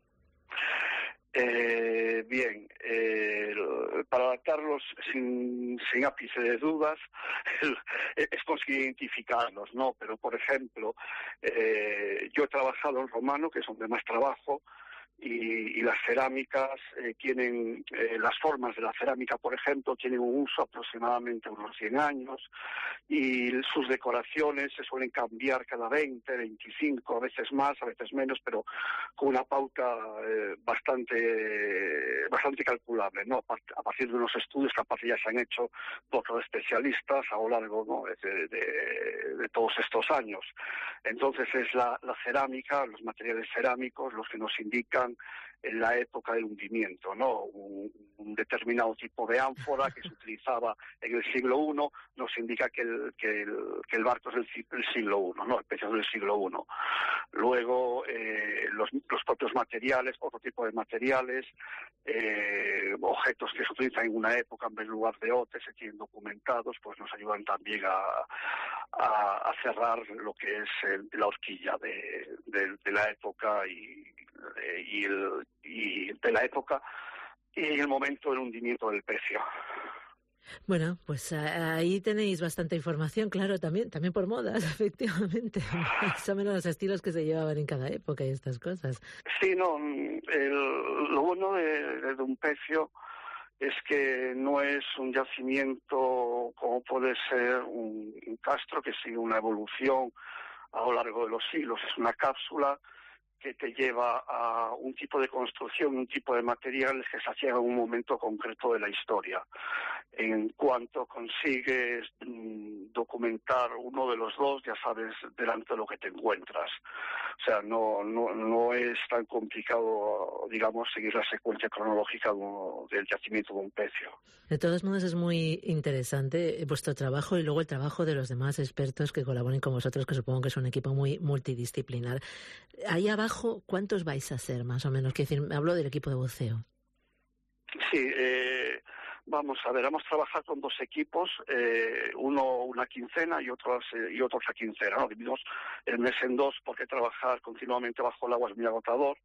Eh, bien, eh, para datarlos sin, sin ápice de dudas, es conseguir identificarlos, ¿no? Pero, por ejemplo, eh, yo he trabajado en romano, que es donde más trabajo, Y, y las cerámicas eh, tienen, eh, las formas de la cerámica, por ejemplo, tienen un uso aproximadamente unos cien años, y sus decoraciones se suelen cambiar cada veinte, veinticinco, a veces más, a veces menos, pero con una pauta eh, bastante bastante calculable, ¿no? A partir de unos estudios que aparte ya se han hecho por los especialistas a lo largo, ¿no? de, de, de todos estos años. Entonces es la, la cerámica, los materiales cerámicos, los que nos indican en la época del hundimiento, ¿no? Un, un determinado tipo de ánfora que se utilizaba en el siglo primero nos indica que el, que el, que el barco es del siglo primero, ¿no? El pez es del siglo primero. Luego, eh, los, los propios materiales, otro tipo de materiales, eh, objetos que se utilizan en una época en lugar de otras, se tienen documentados, pues nos ayudan también a, a, a cerrar lo que es el, la horquilla de, de, de la época y, y, el, y de la época y el momento del hundimiento del precio. Bueno, pues ahí tenéis bastante información, claro, también también por modas, efectivamente, más o menos los estilos que se llevaban en cada época y estas cosas. Sí, no, el, lo bueno de, de un pecio es que no es un yacimiento como puede ser un, un castro que sigue una evolución a lo largo de los siglos, es una cápsula que te lleva a un tipo de construcción, un tipo de materiales que se hacían en un momento concreto de la historia. En cuanto consigues mmm, documentar uno de los dos, ya sabes delante de lo que te encuentras. O sea, no no no es tan complicado, digamos, seguir la secuencia cronológica de un, del yacimiento de un pecio. De todos modos, es muy interesante vuestro trabajo y luego el trabajo de los demás expertos que colaboren con vosotros, que supongo que es un equipo muy multidisciplinar. Ahí abajo, ¿cuántos vais a ser, más o menos? Quiero decir, hablo del equipo de buceo. Sí, eh, vamos a ver, vamos a trabajar con dos equipos, eh, uno una quincena y otros eh, y otros a quincena, ¿no? Dividimos el mes en dos porque trabajar continuamente bajo el agua es muy agotador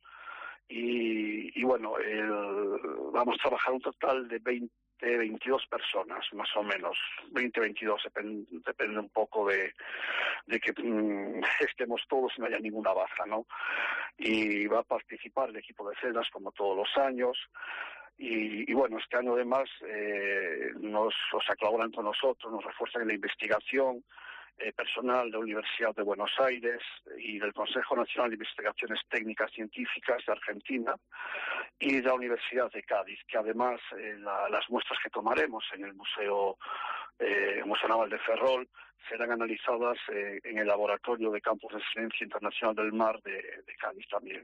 y, y bueno, el, vamos a trabajar un total de veinte, veintidós personas, más o menos, veinte, veintidós, depende, depende un poco de, de que mmm, estemos todos y no haya ninguna baja, ¿no? Y va a participar el equipo de celdas como todos los años. Y, y bueno, este año además eh, nos, o sea, colaboran con nosotros, nos refuerzan en la investigación, eh, personal de la Universidad de Buenos Aires y del Consejo Nacional de Investigaciones Técnicas Científicas de Argentina y de la Universidad de Cádiz, que además eh, la, las muestras que tomaremos en el Museo, eh, Museo Naval de Ferrol serán analizadas eh, en el Laboratorio de Campos de Excelencia Internacional del Mar de, de Cádiz también.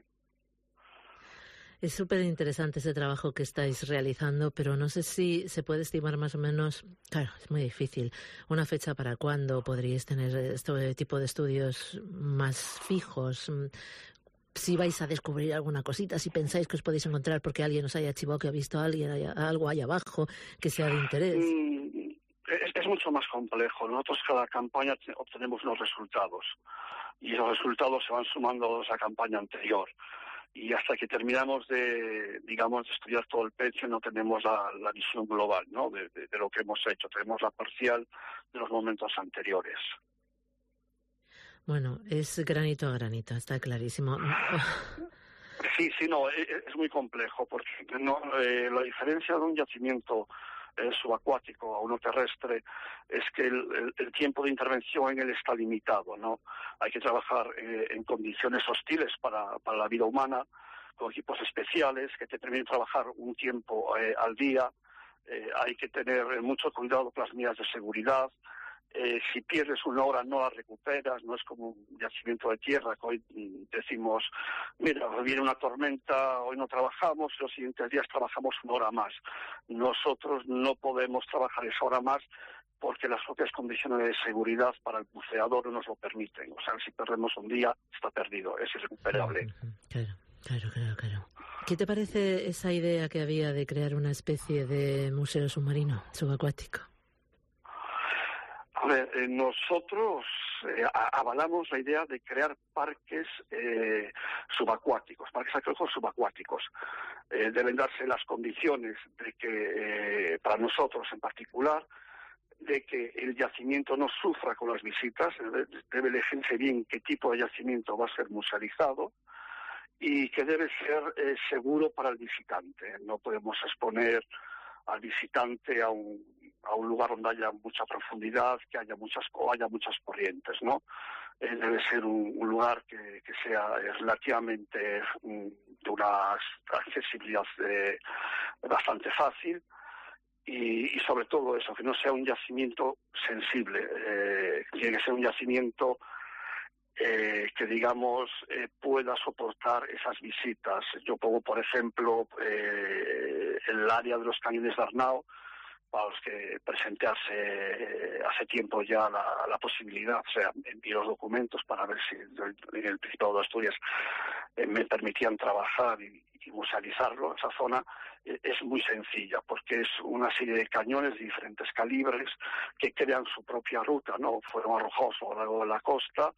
Es súper interesante ese trabajo que estáis realizando, pero no sé si se puede estimar más o menos, claro, es muy difícil, una fecha para cuándo podríais tener este tipo de estudios más fijos. Si vais a descubrir alguna cosita, si pensáis que os podéis encontrar porque alguien os haya chivado, que ha visto a alguien, haya, algo ahí abajo que sea de interés. Mm, es, es mucho más complejo. Nosotros cada campaña obtenemos los resultados y los resultados se van sumando a esa campaña anterior. Y hasta que terminamos de, digamos, de estudiar todo el pecio no tenemos la, la visión global, ¿no? De, de, de lo que hemos hecho. Tenemos la parcial de los momentos anteriores. Bueno, es granito a granito, está clarísimo. Sí, sí, no, es, es muy complejo porque no, eh, la diferencia de un yacimiento eh, subacuático a uno terrestre es que el, el, el tiempo de intervención en él está limitado, ¿no? Hay que trabajar eh, en condiciones hostiles para, para la vida humana, con equipos especiales que te permiten trabajar un tiempo eh, al día. Eh, hay que tener mucho cuidado con las medidas de seguridad. Eh, si pierdes una hora no la recuperas, no es como un yacimiento de tierra que hoy decimos, mira, viene una tormenta, hoy no trabajamos, los siguientes días trabajamos una hora más. Nosotros no podemos trabajar esa hora más porque las propias condiciones de seguridad para el buceador no nos lo permiten. O sea, si perdemos un día, está perdido, es irrecuperable. Claro, claro, claro, claro. ¿Qué te parece esa idea que había de crear una especie de museo submarino, subacuático? A ver, eh, nosotros eh, avalamos la idea de crear parques eh, subacuáticos, parques arqueológicos subacuáticos. Eh, deben darse las condiciones de que, eh, para nosotros en particular, de que el yacimiento no sufra con las visitas, debe, debe elegirse bien qué tipo de yacimiento va a ser musealizado y que debe ser eh, seguro para el visitante. No podemos exponer al visitante a un, a un lugar donde haya mucha profundidad, que haya muchas o haya muchas corrientes, ¿no? Eh, debe ser un, un lugar que, que sea relativamente um, de una accesibilidad eh, bastante fácil y, y sobre todo eso, que no sea un yacimiento sensible, eh, tiene que ser un yacimiento eh, que digamos eh, pueda soportar esas visitas. Yo pongo, por ejemplo, eh, el área de los cañones de Arnao, para los que presenté hace, hace tiempo ya la, la posibilidad, o sea, envié los documentos para ver si en el Principado de Asturias eh, me permitían trabajar y, y musealizarlo. Esa zona eh, es muy sencilla, porque es una serie de cañones de diferentes calibres que crean su propia ruta, ¿no? Fueron arrojados a lo largo de la costa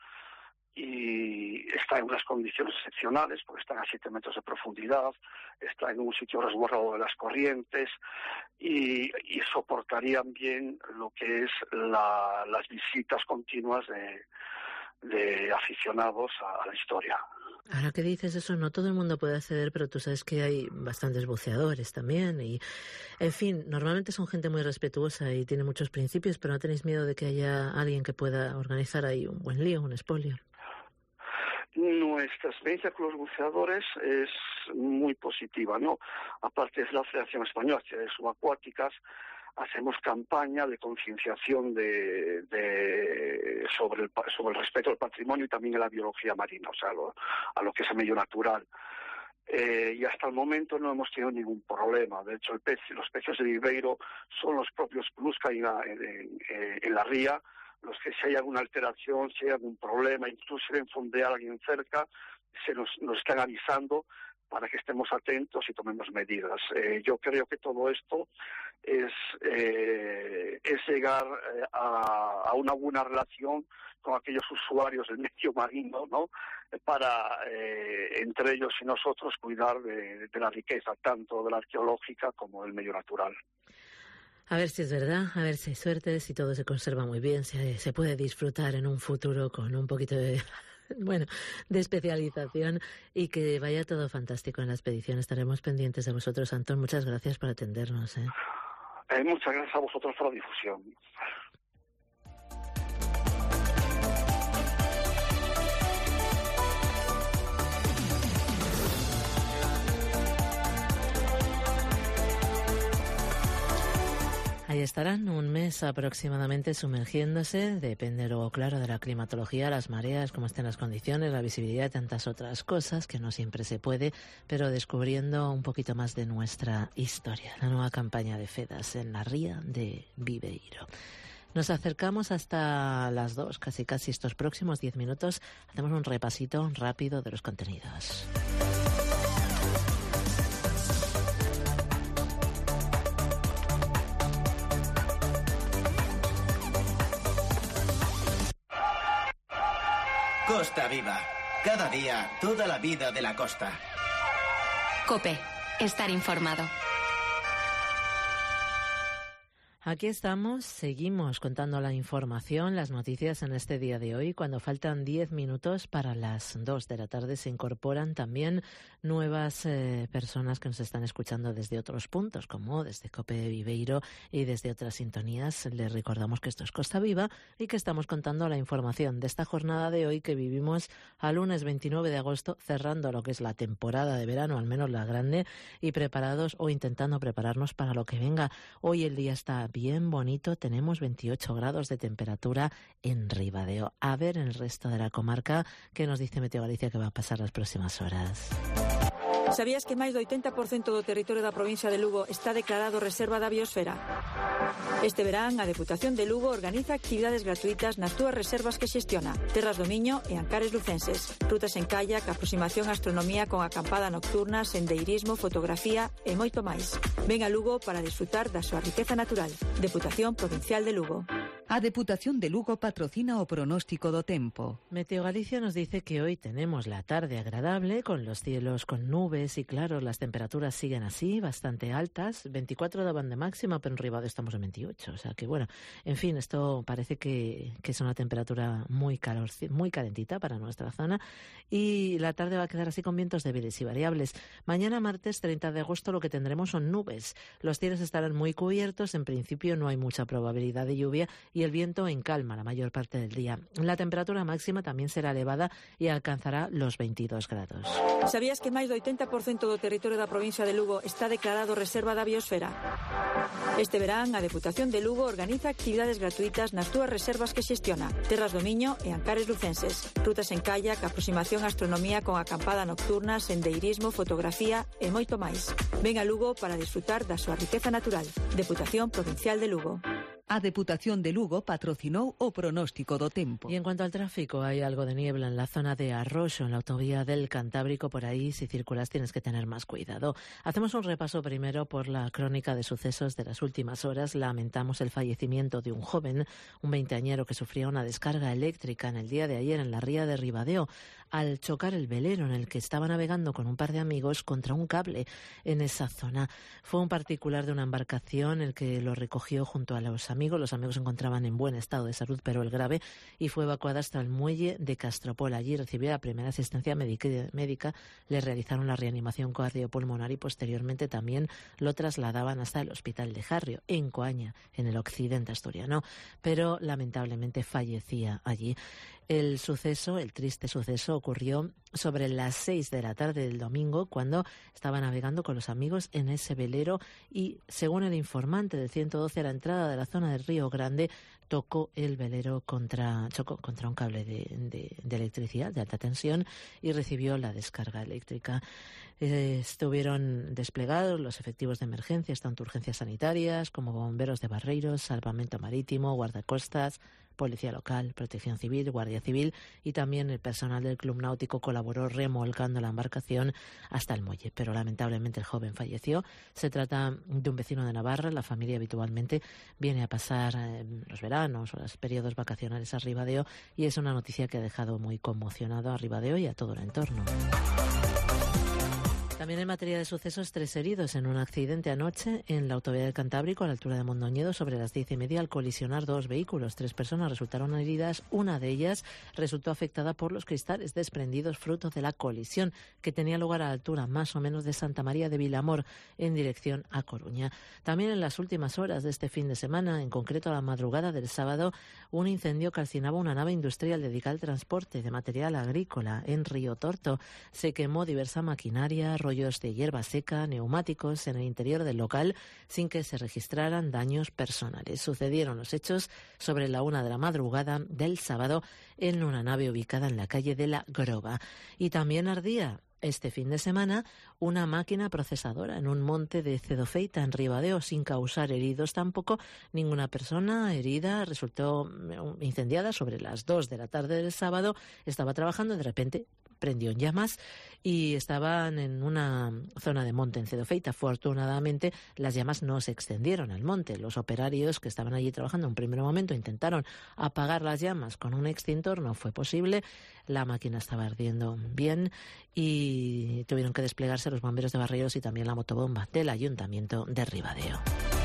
y está en unas condiciones excepcionales, porque están a siete metros de profundidad, está en un sitio resguardado de las corrientes y, y soportarían bien lo que es la, las visitas continuas de, de aficionados a, a la historia. Ahora que dices eso, no todo el mundo puede acceder, pero tú sabes que hay bastantes buceadores también y, en fin, normalmente son gente muy respetuosa y tiene muchos principios, pero no tenéis miedo de que haya alguien que pueda organizar ahí un buen lío, un expolio. Nuestra experiencia con los buceadores es muy positiva, ¿no? Aparte de la Federación Española de Actividades Subacuáticas, hacemos campaña de concienciación de, de, sobre, el, sobre el respeto al patrimonio y también a la biología marina, o sea, lo, a lo que es el medio natural. Eh, y hasta el momento no hemos tenido ningún problema. De hecho, el pez, los peces de viveiro son los propios plus que hay en la, en, en, en la ría, los que si hay alguna alteración, si hay algún problema, incluso si ven fondear a alguien cerca, se nos, nos están avisando para que estemos atentos y tomemos medidas. Eh, yo creo que todo esto es, eh, es llegar eh, a, a una buena relación con aquellos usuarios del medio marino, ¿no? Para, eh, entre ellos y nosotros, cuidar de, de la riqueza, tanto de la arqueológica como del medio natural. A ver si es verdad, a ver si hay suerte, si todo se conserva muy bien, si se puede disfrutar en un futuro con un poquito de, bueno, de especialización y que vaya todo fantástico en la expedición. Estaremos pendientes de vosotros, Antón. Muchas gracias por atendernos. ¿eh? Eh, muchas gracias a vosotros por la difusión. Ahí estarán un mes aproximadamente sumergiéndose, depende luego, claro, de la climatología, las mareas, cómo estén las condiciones, la visibilidad y tantas otras cosas que no siempre se puede, pero descubriendo un poquito más de nuestra historia. La nueva campaña de FEDAS en la ría de Viveiro. Nos acercamos hasta las dos, casi casi estos próximos diez minutos. Hacemos un repasito rápido de los contenidos. Costa Viva. Cada día, toda la vida de la costa. COPE. Estar informado. Aquí estamos, seguimos contando la información, las noticias en este día de hoy. Cuando faltan diez minutos para las dos de la tarde se incorporan también nuevas eh, personas que nos están escuchando desde otros puntos, como desde COPE Viveiro y desde otras sintonías. Les recordamos que esto es Costa Viva y que estamos contando la información de esta jornada de hoy que vivimos a lunes veintinueve de agosto, cerrando lo que es la temporada de verano, al menos la grande, y preparados o intentando prepararnos para lo que venga. Hoy el día está bien bonito, tenemos veintiocho grados de temperatura en Ribadeo. A ver en el resto de la comarca qué nos dice Meteo Galicia que va a pasar las próximas horas. Sabías que máis do oitenta por cento do territorio da provincia de Lugo está declarado reserva da biosfera? Este verán, a Deputación de Lugo organiza actividades gratuitas nas túas reservas que xestiona: Terras do Miño e Ancares Lucenses. Rutas en kayak, aproximación á astronomía con acampada nocturna, sendeirismo, fotografía e moito máis. Ven a Lugo para disfrutar da súa riqueza natural. Deputación Provincial de Lugo. A Deputación de Lugo patrocina o pronóstico do tempo. Meteo Galicia nos dice que hoy tenemos la tarde agradable, con los cielos con nubes y claro, las temperaturas siguen así, bastante altas. veinticuatro daban de máxima, pero en Ribadeo estamos en veintiocho. O sea que bueno, en fin, esto parece que, que es una temperatura muy calor, muy calentita para nuestra zona y la tarde va a quedar así con vientos débiles y variables. Mañana martes treinta de agosto lo que tendremos son nubes. Los cielos estarán muy cubiertos, en principio no hay mucha probabilidad de lluvia y y el viento en calma la mayor parte del día. La temperatura máxima también será elevada y alcanzará los veintidós grados. Sabías que máis do oitenta por cento do territorio da provincia de Lugo está declarado reserva da biosfera? Este verán, a Deputación de Lugo organiza actividades gratuitas nas túas reservas que xestiona: Terras do Miño e Ancares Lucenses. Rutas en kayak, aproximación á astronomía con acampada nocturna, sendeirismo, fotografía e moito máis. Ven a Lugo para disfrutar da súa riqueza natural. Deputación Provincial de Lugo. A Deputación de Lugo patrocinou o pronóstico do tempo. Y en cuanto al tráfico, hay algo de niebla en la zona de Arroyo, en la autovía del Cantábrico. Por ahí, si circulas, tienes que tener más cuidado. Hacemos un repaso primero por la crónica de sucesos de las últimas horas. Lamentamos el fallecimiento de un joven, un veinteañero, que sufría una descarga eléctrica en el día de ayer en la ría de Ribadeo, al chocar el velero en el que estaba navegando con un par de amigos contra un cable en esa zona. Fue un particular de una embarcación el que lo recogió junto a los amigos. Los amigos se encontraban en buen estado de salud, pero el grave, y fue evacuado hasta el muelle de Castropol. Allí recibió la primera asistencia médica, le realizaron la reanimación cardiopulmonar y posteriormente también lo trasladaban hasta el hospital de Jarrio, en Coaña, en el occidente asturiano, pero lamentablemente fallecía allí. El suceso, el triste suceso, ocurrió sobre las seis de la tarde del domingo, cuando estaba navegando con los amigos en ese velero y, según el informante del ciento doce, a la entrada de la zona del Río Grande, tocó el velero contra, chocó contra un cable de, de, de electricidad de alta tensión y recibió la descarga eléctrica. Eh, estuvieron desplegados los efectivos de emergencias, tanto urgencias sanitarias como bomberos de Barreiros, salvamento marítimo, guardacostas, policía local, protección civil, guardia civil, y también el personal del club náutico colaboró remolcando la embarcación hasta el muelle. Pero lamentablemente el joven falleció. Se trata de un vecino de Navarra. La familia habitualmente viene a pasar eh, los veranos o los periodos vacacionales a Ribadeo, y es una noticia que ha dejado muy conmocionado a Ribadeo y a todo el entorno. También en materia de sucesos, tres heridos en un accidente anoche en la autovía del Cantábrico, a la altura de Mondoñedo, sobre las diez y media, al colisionar dos vehículos. Tres personas resultaron heridas. Una de ellas resultó afectada por los cristales desprendidos fruto de la colisión, que tenía lugar a la altura más o menos de Santa María de Vilamor, en dirección a Coruña. También en las últimas horas de este fin de semana, en concreto a la madrugada del sábado, un incendio calcinaba una nave industrial dedicada al transporte de material agrícola en Río Torto. Se quemó diversa maquinaria, rollos de hierba seca, neumáticos en el interior del local, sin que se registraran daños personales. Sucedieron los hechos sobre la una de la madrugada del sábado en una nave ubicada en la calle de la Groba. Y también ardía este fin de semana una máquina procesadora en un monte de Cedofeita, en Ribadeo, sin causar heridos tampoco. Ninguna persona herida. Resultó incendiada sobre las dos de la tarde del sábado. Estaba trabajando y de repente prendió en llamas y estaban en una zona de monte en Cedofeita. Afortunadamente, las llamas no se extendieron al monte. Los operarios que estaban allí trabajando en un primer momento intentaron apagar las llamas con un extintor. No fue posible. La máquina estaba ardiendo bien y tuvieron que desplegarse los bomberos de Barreiros y también la motobomba del Ayuntamiento de Ribadeo.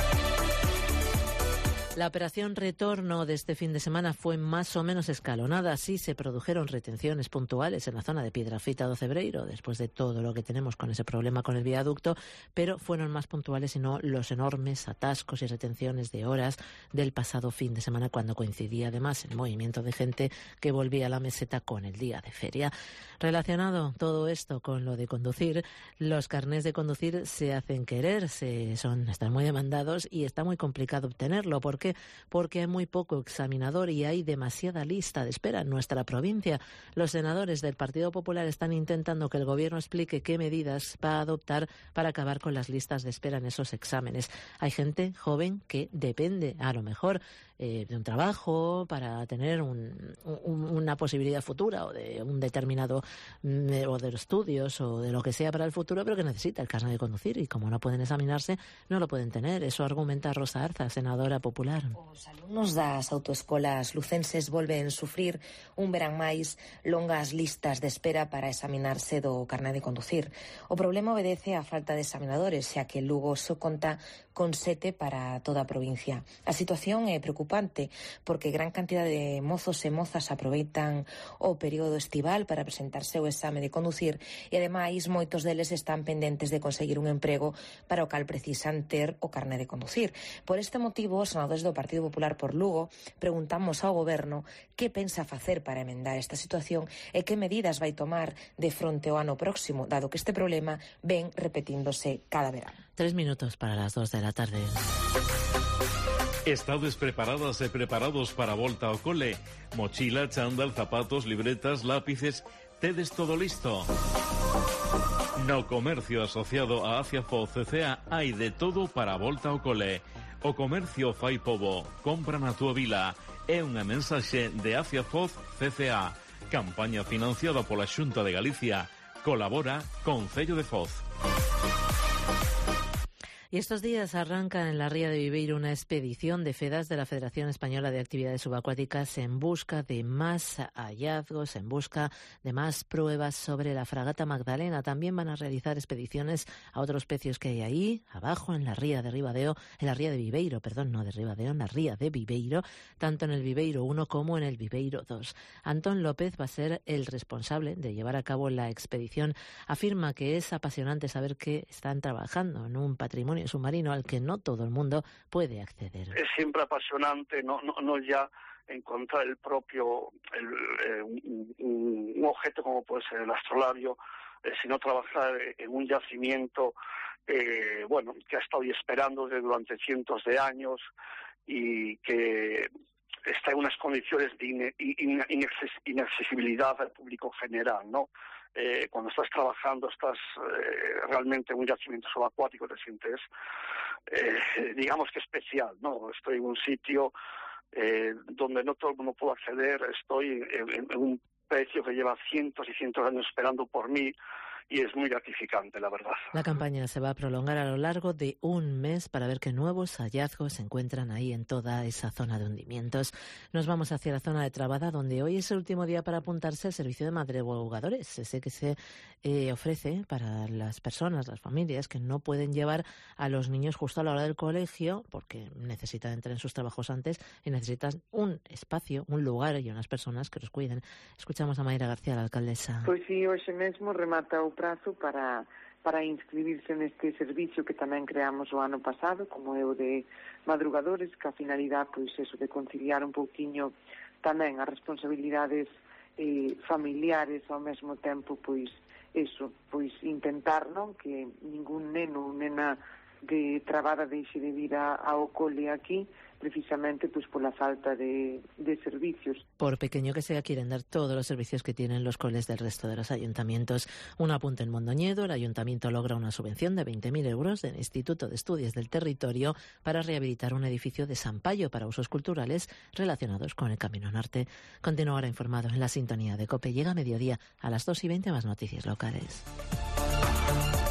La operación retorno de este fin de semana fue más o menos escalonada. Sí se produjeron retenciones puntuales en la zona de Piedrafita do Cebreiro, después de todo lo que tenemos con ese problema con el viaducto, pero fueron más puntuales y no los enormes atascos y retenciones de horas del pasado fin de semana, cuando coincidía además el movimiento de gente que volvía a la meseta con el día de feria. Relacionado todo esto con lo de conducir, los carnés de conducir se hacen querer, se son, están muy demandados y está muy complicado obtenerlo. ¿Por qué? Porque hay muy poco examinador y hay demasiada lista de espera en nuestra provincia. Los senadores del Partido Popular están intentando que el Gobierno explique qué medidas va a adoptar para acabar con las listas de espera en esos exámenes. Hay gente joven que depende, a lo mejor, eh, de un trabajo para tener un, un, una posibilidad futura o de un determinado mm, o de estudios o de lo que sea para el futuro, pero que necesita el carnet de conducir y como no pueden examinarse, no lo pueden tener. Eso argumenta Rosa Arza, senadora popular. Os alumnos das autoescolas lucenses volven sufrir un verán máis longas listas de espera para examinarse do carné de conducir. O problema obedece á falta de examinadores, xa que Lugo só conta con sete para toda a provincia. A situación é preocupante preocupante, porque gran cantidad de mozos e mozas aproveitan o período estival para presentarse o exame de conducir e, ademais, moitos deles están pendentes de conseguir un emprego para o cal precisan ter o carné de conducir. Por este motivo, os senadores do Partido Popular por Lugo preguntamos ao Goberno que pensa facer para emendar esta situación e que medidas vai tomar de fronte ao ano próximo, dado que este problema ven repetíndose cada verano. Tres minutos para las dos de la tarde. Estades preparadas e preparados para a volta ao cole? Mochila, chándal, zapatos, libretas, lápices... Tedes todo listo? No comercio asociado a Aciafoz C C A hai de todo para a volta ao cole. O comercio fai pobo, compra na túa vila. É unha mensaxe de Aciafoz C C A. Campaña financiada pola Xunta de Galicia. Colabora Concello de Foz. Y estos días arranca en la ría de Viveiro una expedición de FEDAS de la Federación Española de Actividades Subacuáticas en busca de más hallazgos, en busca de más pruebas sobre la fragata Magdalena. También van a realizar expediciones a otros pecios que hay ahí, abajo en la ría de Ribadeo, en la ría de Viveiro, perdón, no de Ribadeo, en la ría de Viveiro, tanto en el Viveiro uno como en el Viveiro dos. Antón López va a ser el responsable de llevar a cabo la expedición. Afirma que es apasionante saber que están trabajando en un patrimonio submarino al que no todo el mundo puede acceder. Es siempre apasionante, no, no, no ya encontrar el propio, el, eh, un, un objeto como puede ser el astrolabio, eh, sino trabajar en un yacimiento, eh, bueno, que ha estado esperando desde durante cientos de años y que está en unas condiciones de in, in, in, inaccesibilidad al público general, ¿no? Eh, cuando estás trabajando, estás eh, realmente en un yacimiento subacuático, te sientes, eh, digamos que especial, ¿no? Estoy en un sitio eh, donde no todo el mundo puede acceder, estoy en, en, en un precio que lleva cientos y cientos de años esperando por mí, y es muy gratificante, la verdad. La campaña se va a prolongar a lo largo de un mes para ver qué nuevos hallazgos se encuentran ahí en toda esa zona de hundimientos. Nos vamos hacia la zona de Trabada, donde hoy es el último día para apuntarse al servicio de madregugadores, ese que se eh, ofrece para las personas, las familias que no pueden llevar a los niños justo a la hora del colegio, porque necesitan entrar en sus trabajos antes y necesitan un espacio, un lugar y unas personas que los cuiden. Escuchamos a Mayra García, la alcaldesa. Pois sí, hoxe mesmo remata o prazo para para inscribirse neste servicio que tamén creamos o ano pasado, como é o de madrugadores, que a finalidade pois eso de conciliar un pouquiño tamén as responsabilidades eh, familiares ao mesmo tempo, pois eso, pois intentar, non, que ningún neno ou nena de Trabada deixe de vir a, ao cole aquí, precisamente pues por la falta de, de servicios. Por pequeño que sea, quieren dar todos los servicios que tienen los coles del resto de los ayuntamientos. Un apunte en Mondoñedo, el ayuntamiento logra una subvención de veinte mil euros del Instituto de Estudios del Territorio para rehabilitar un edificio de San Payo para usos culturales relacionados con el Camino Norte. Continúa ahora informado en la sintonía de COPE. Llega a mediodía a las dos y veinte, más noticias locales.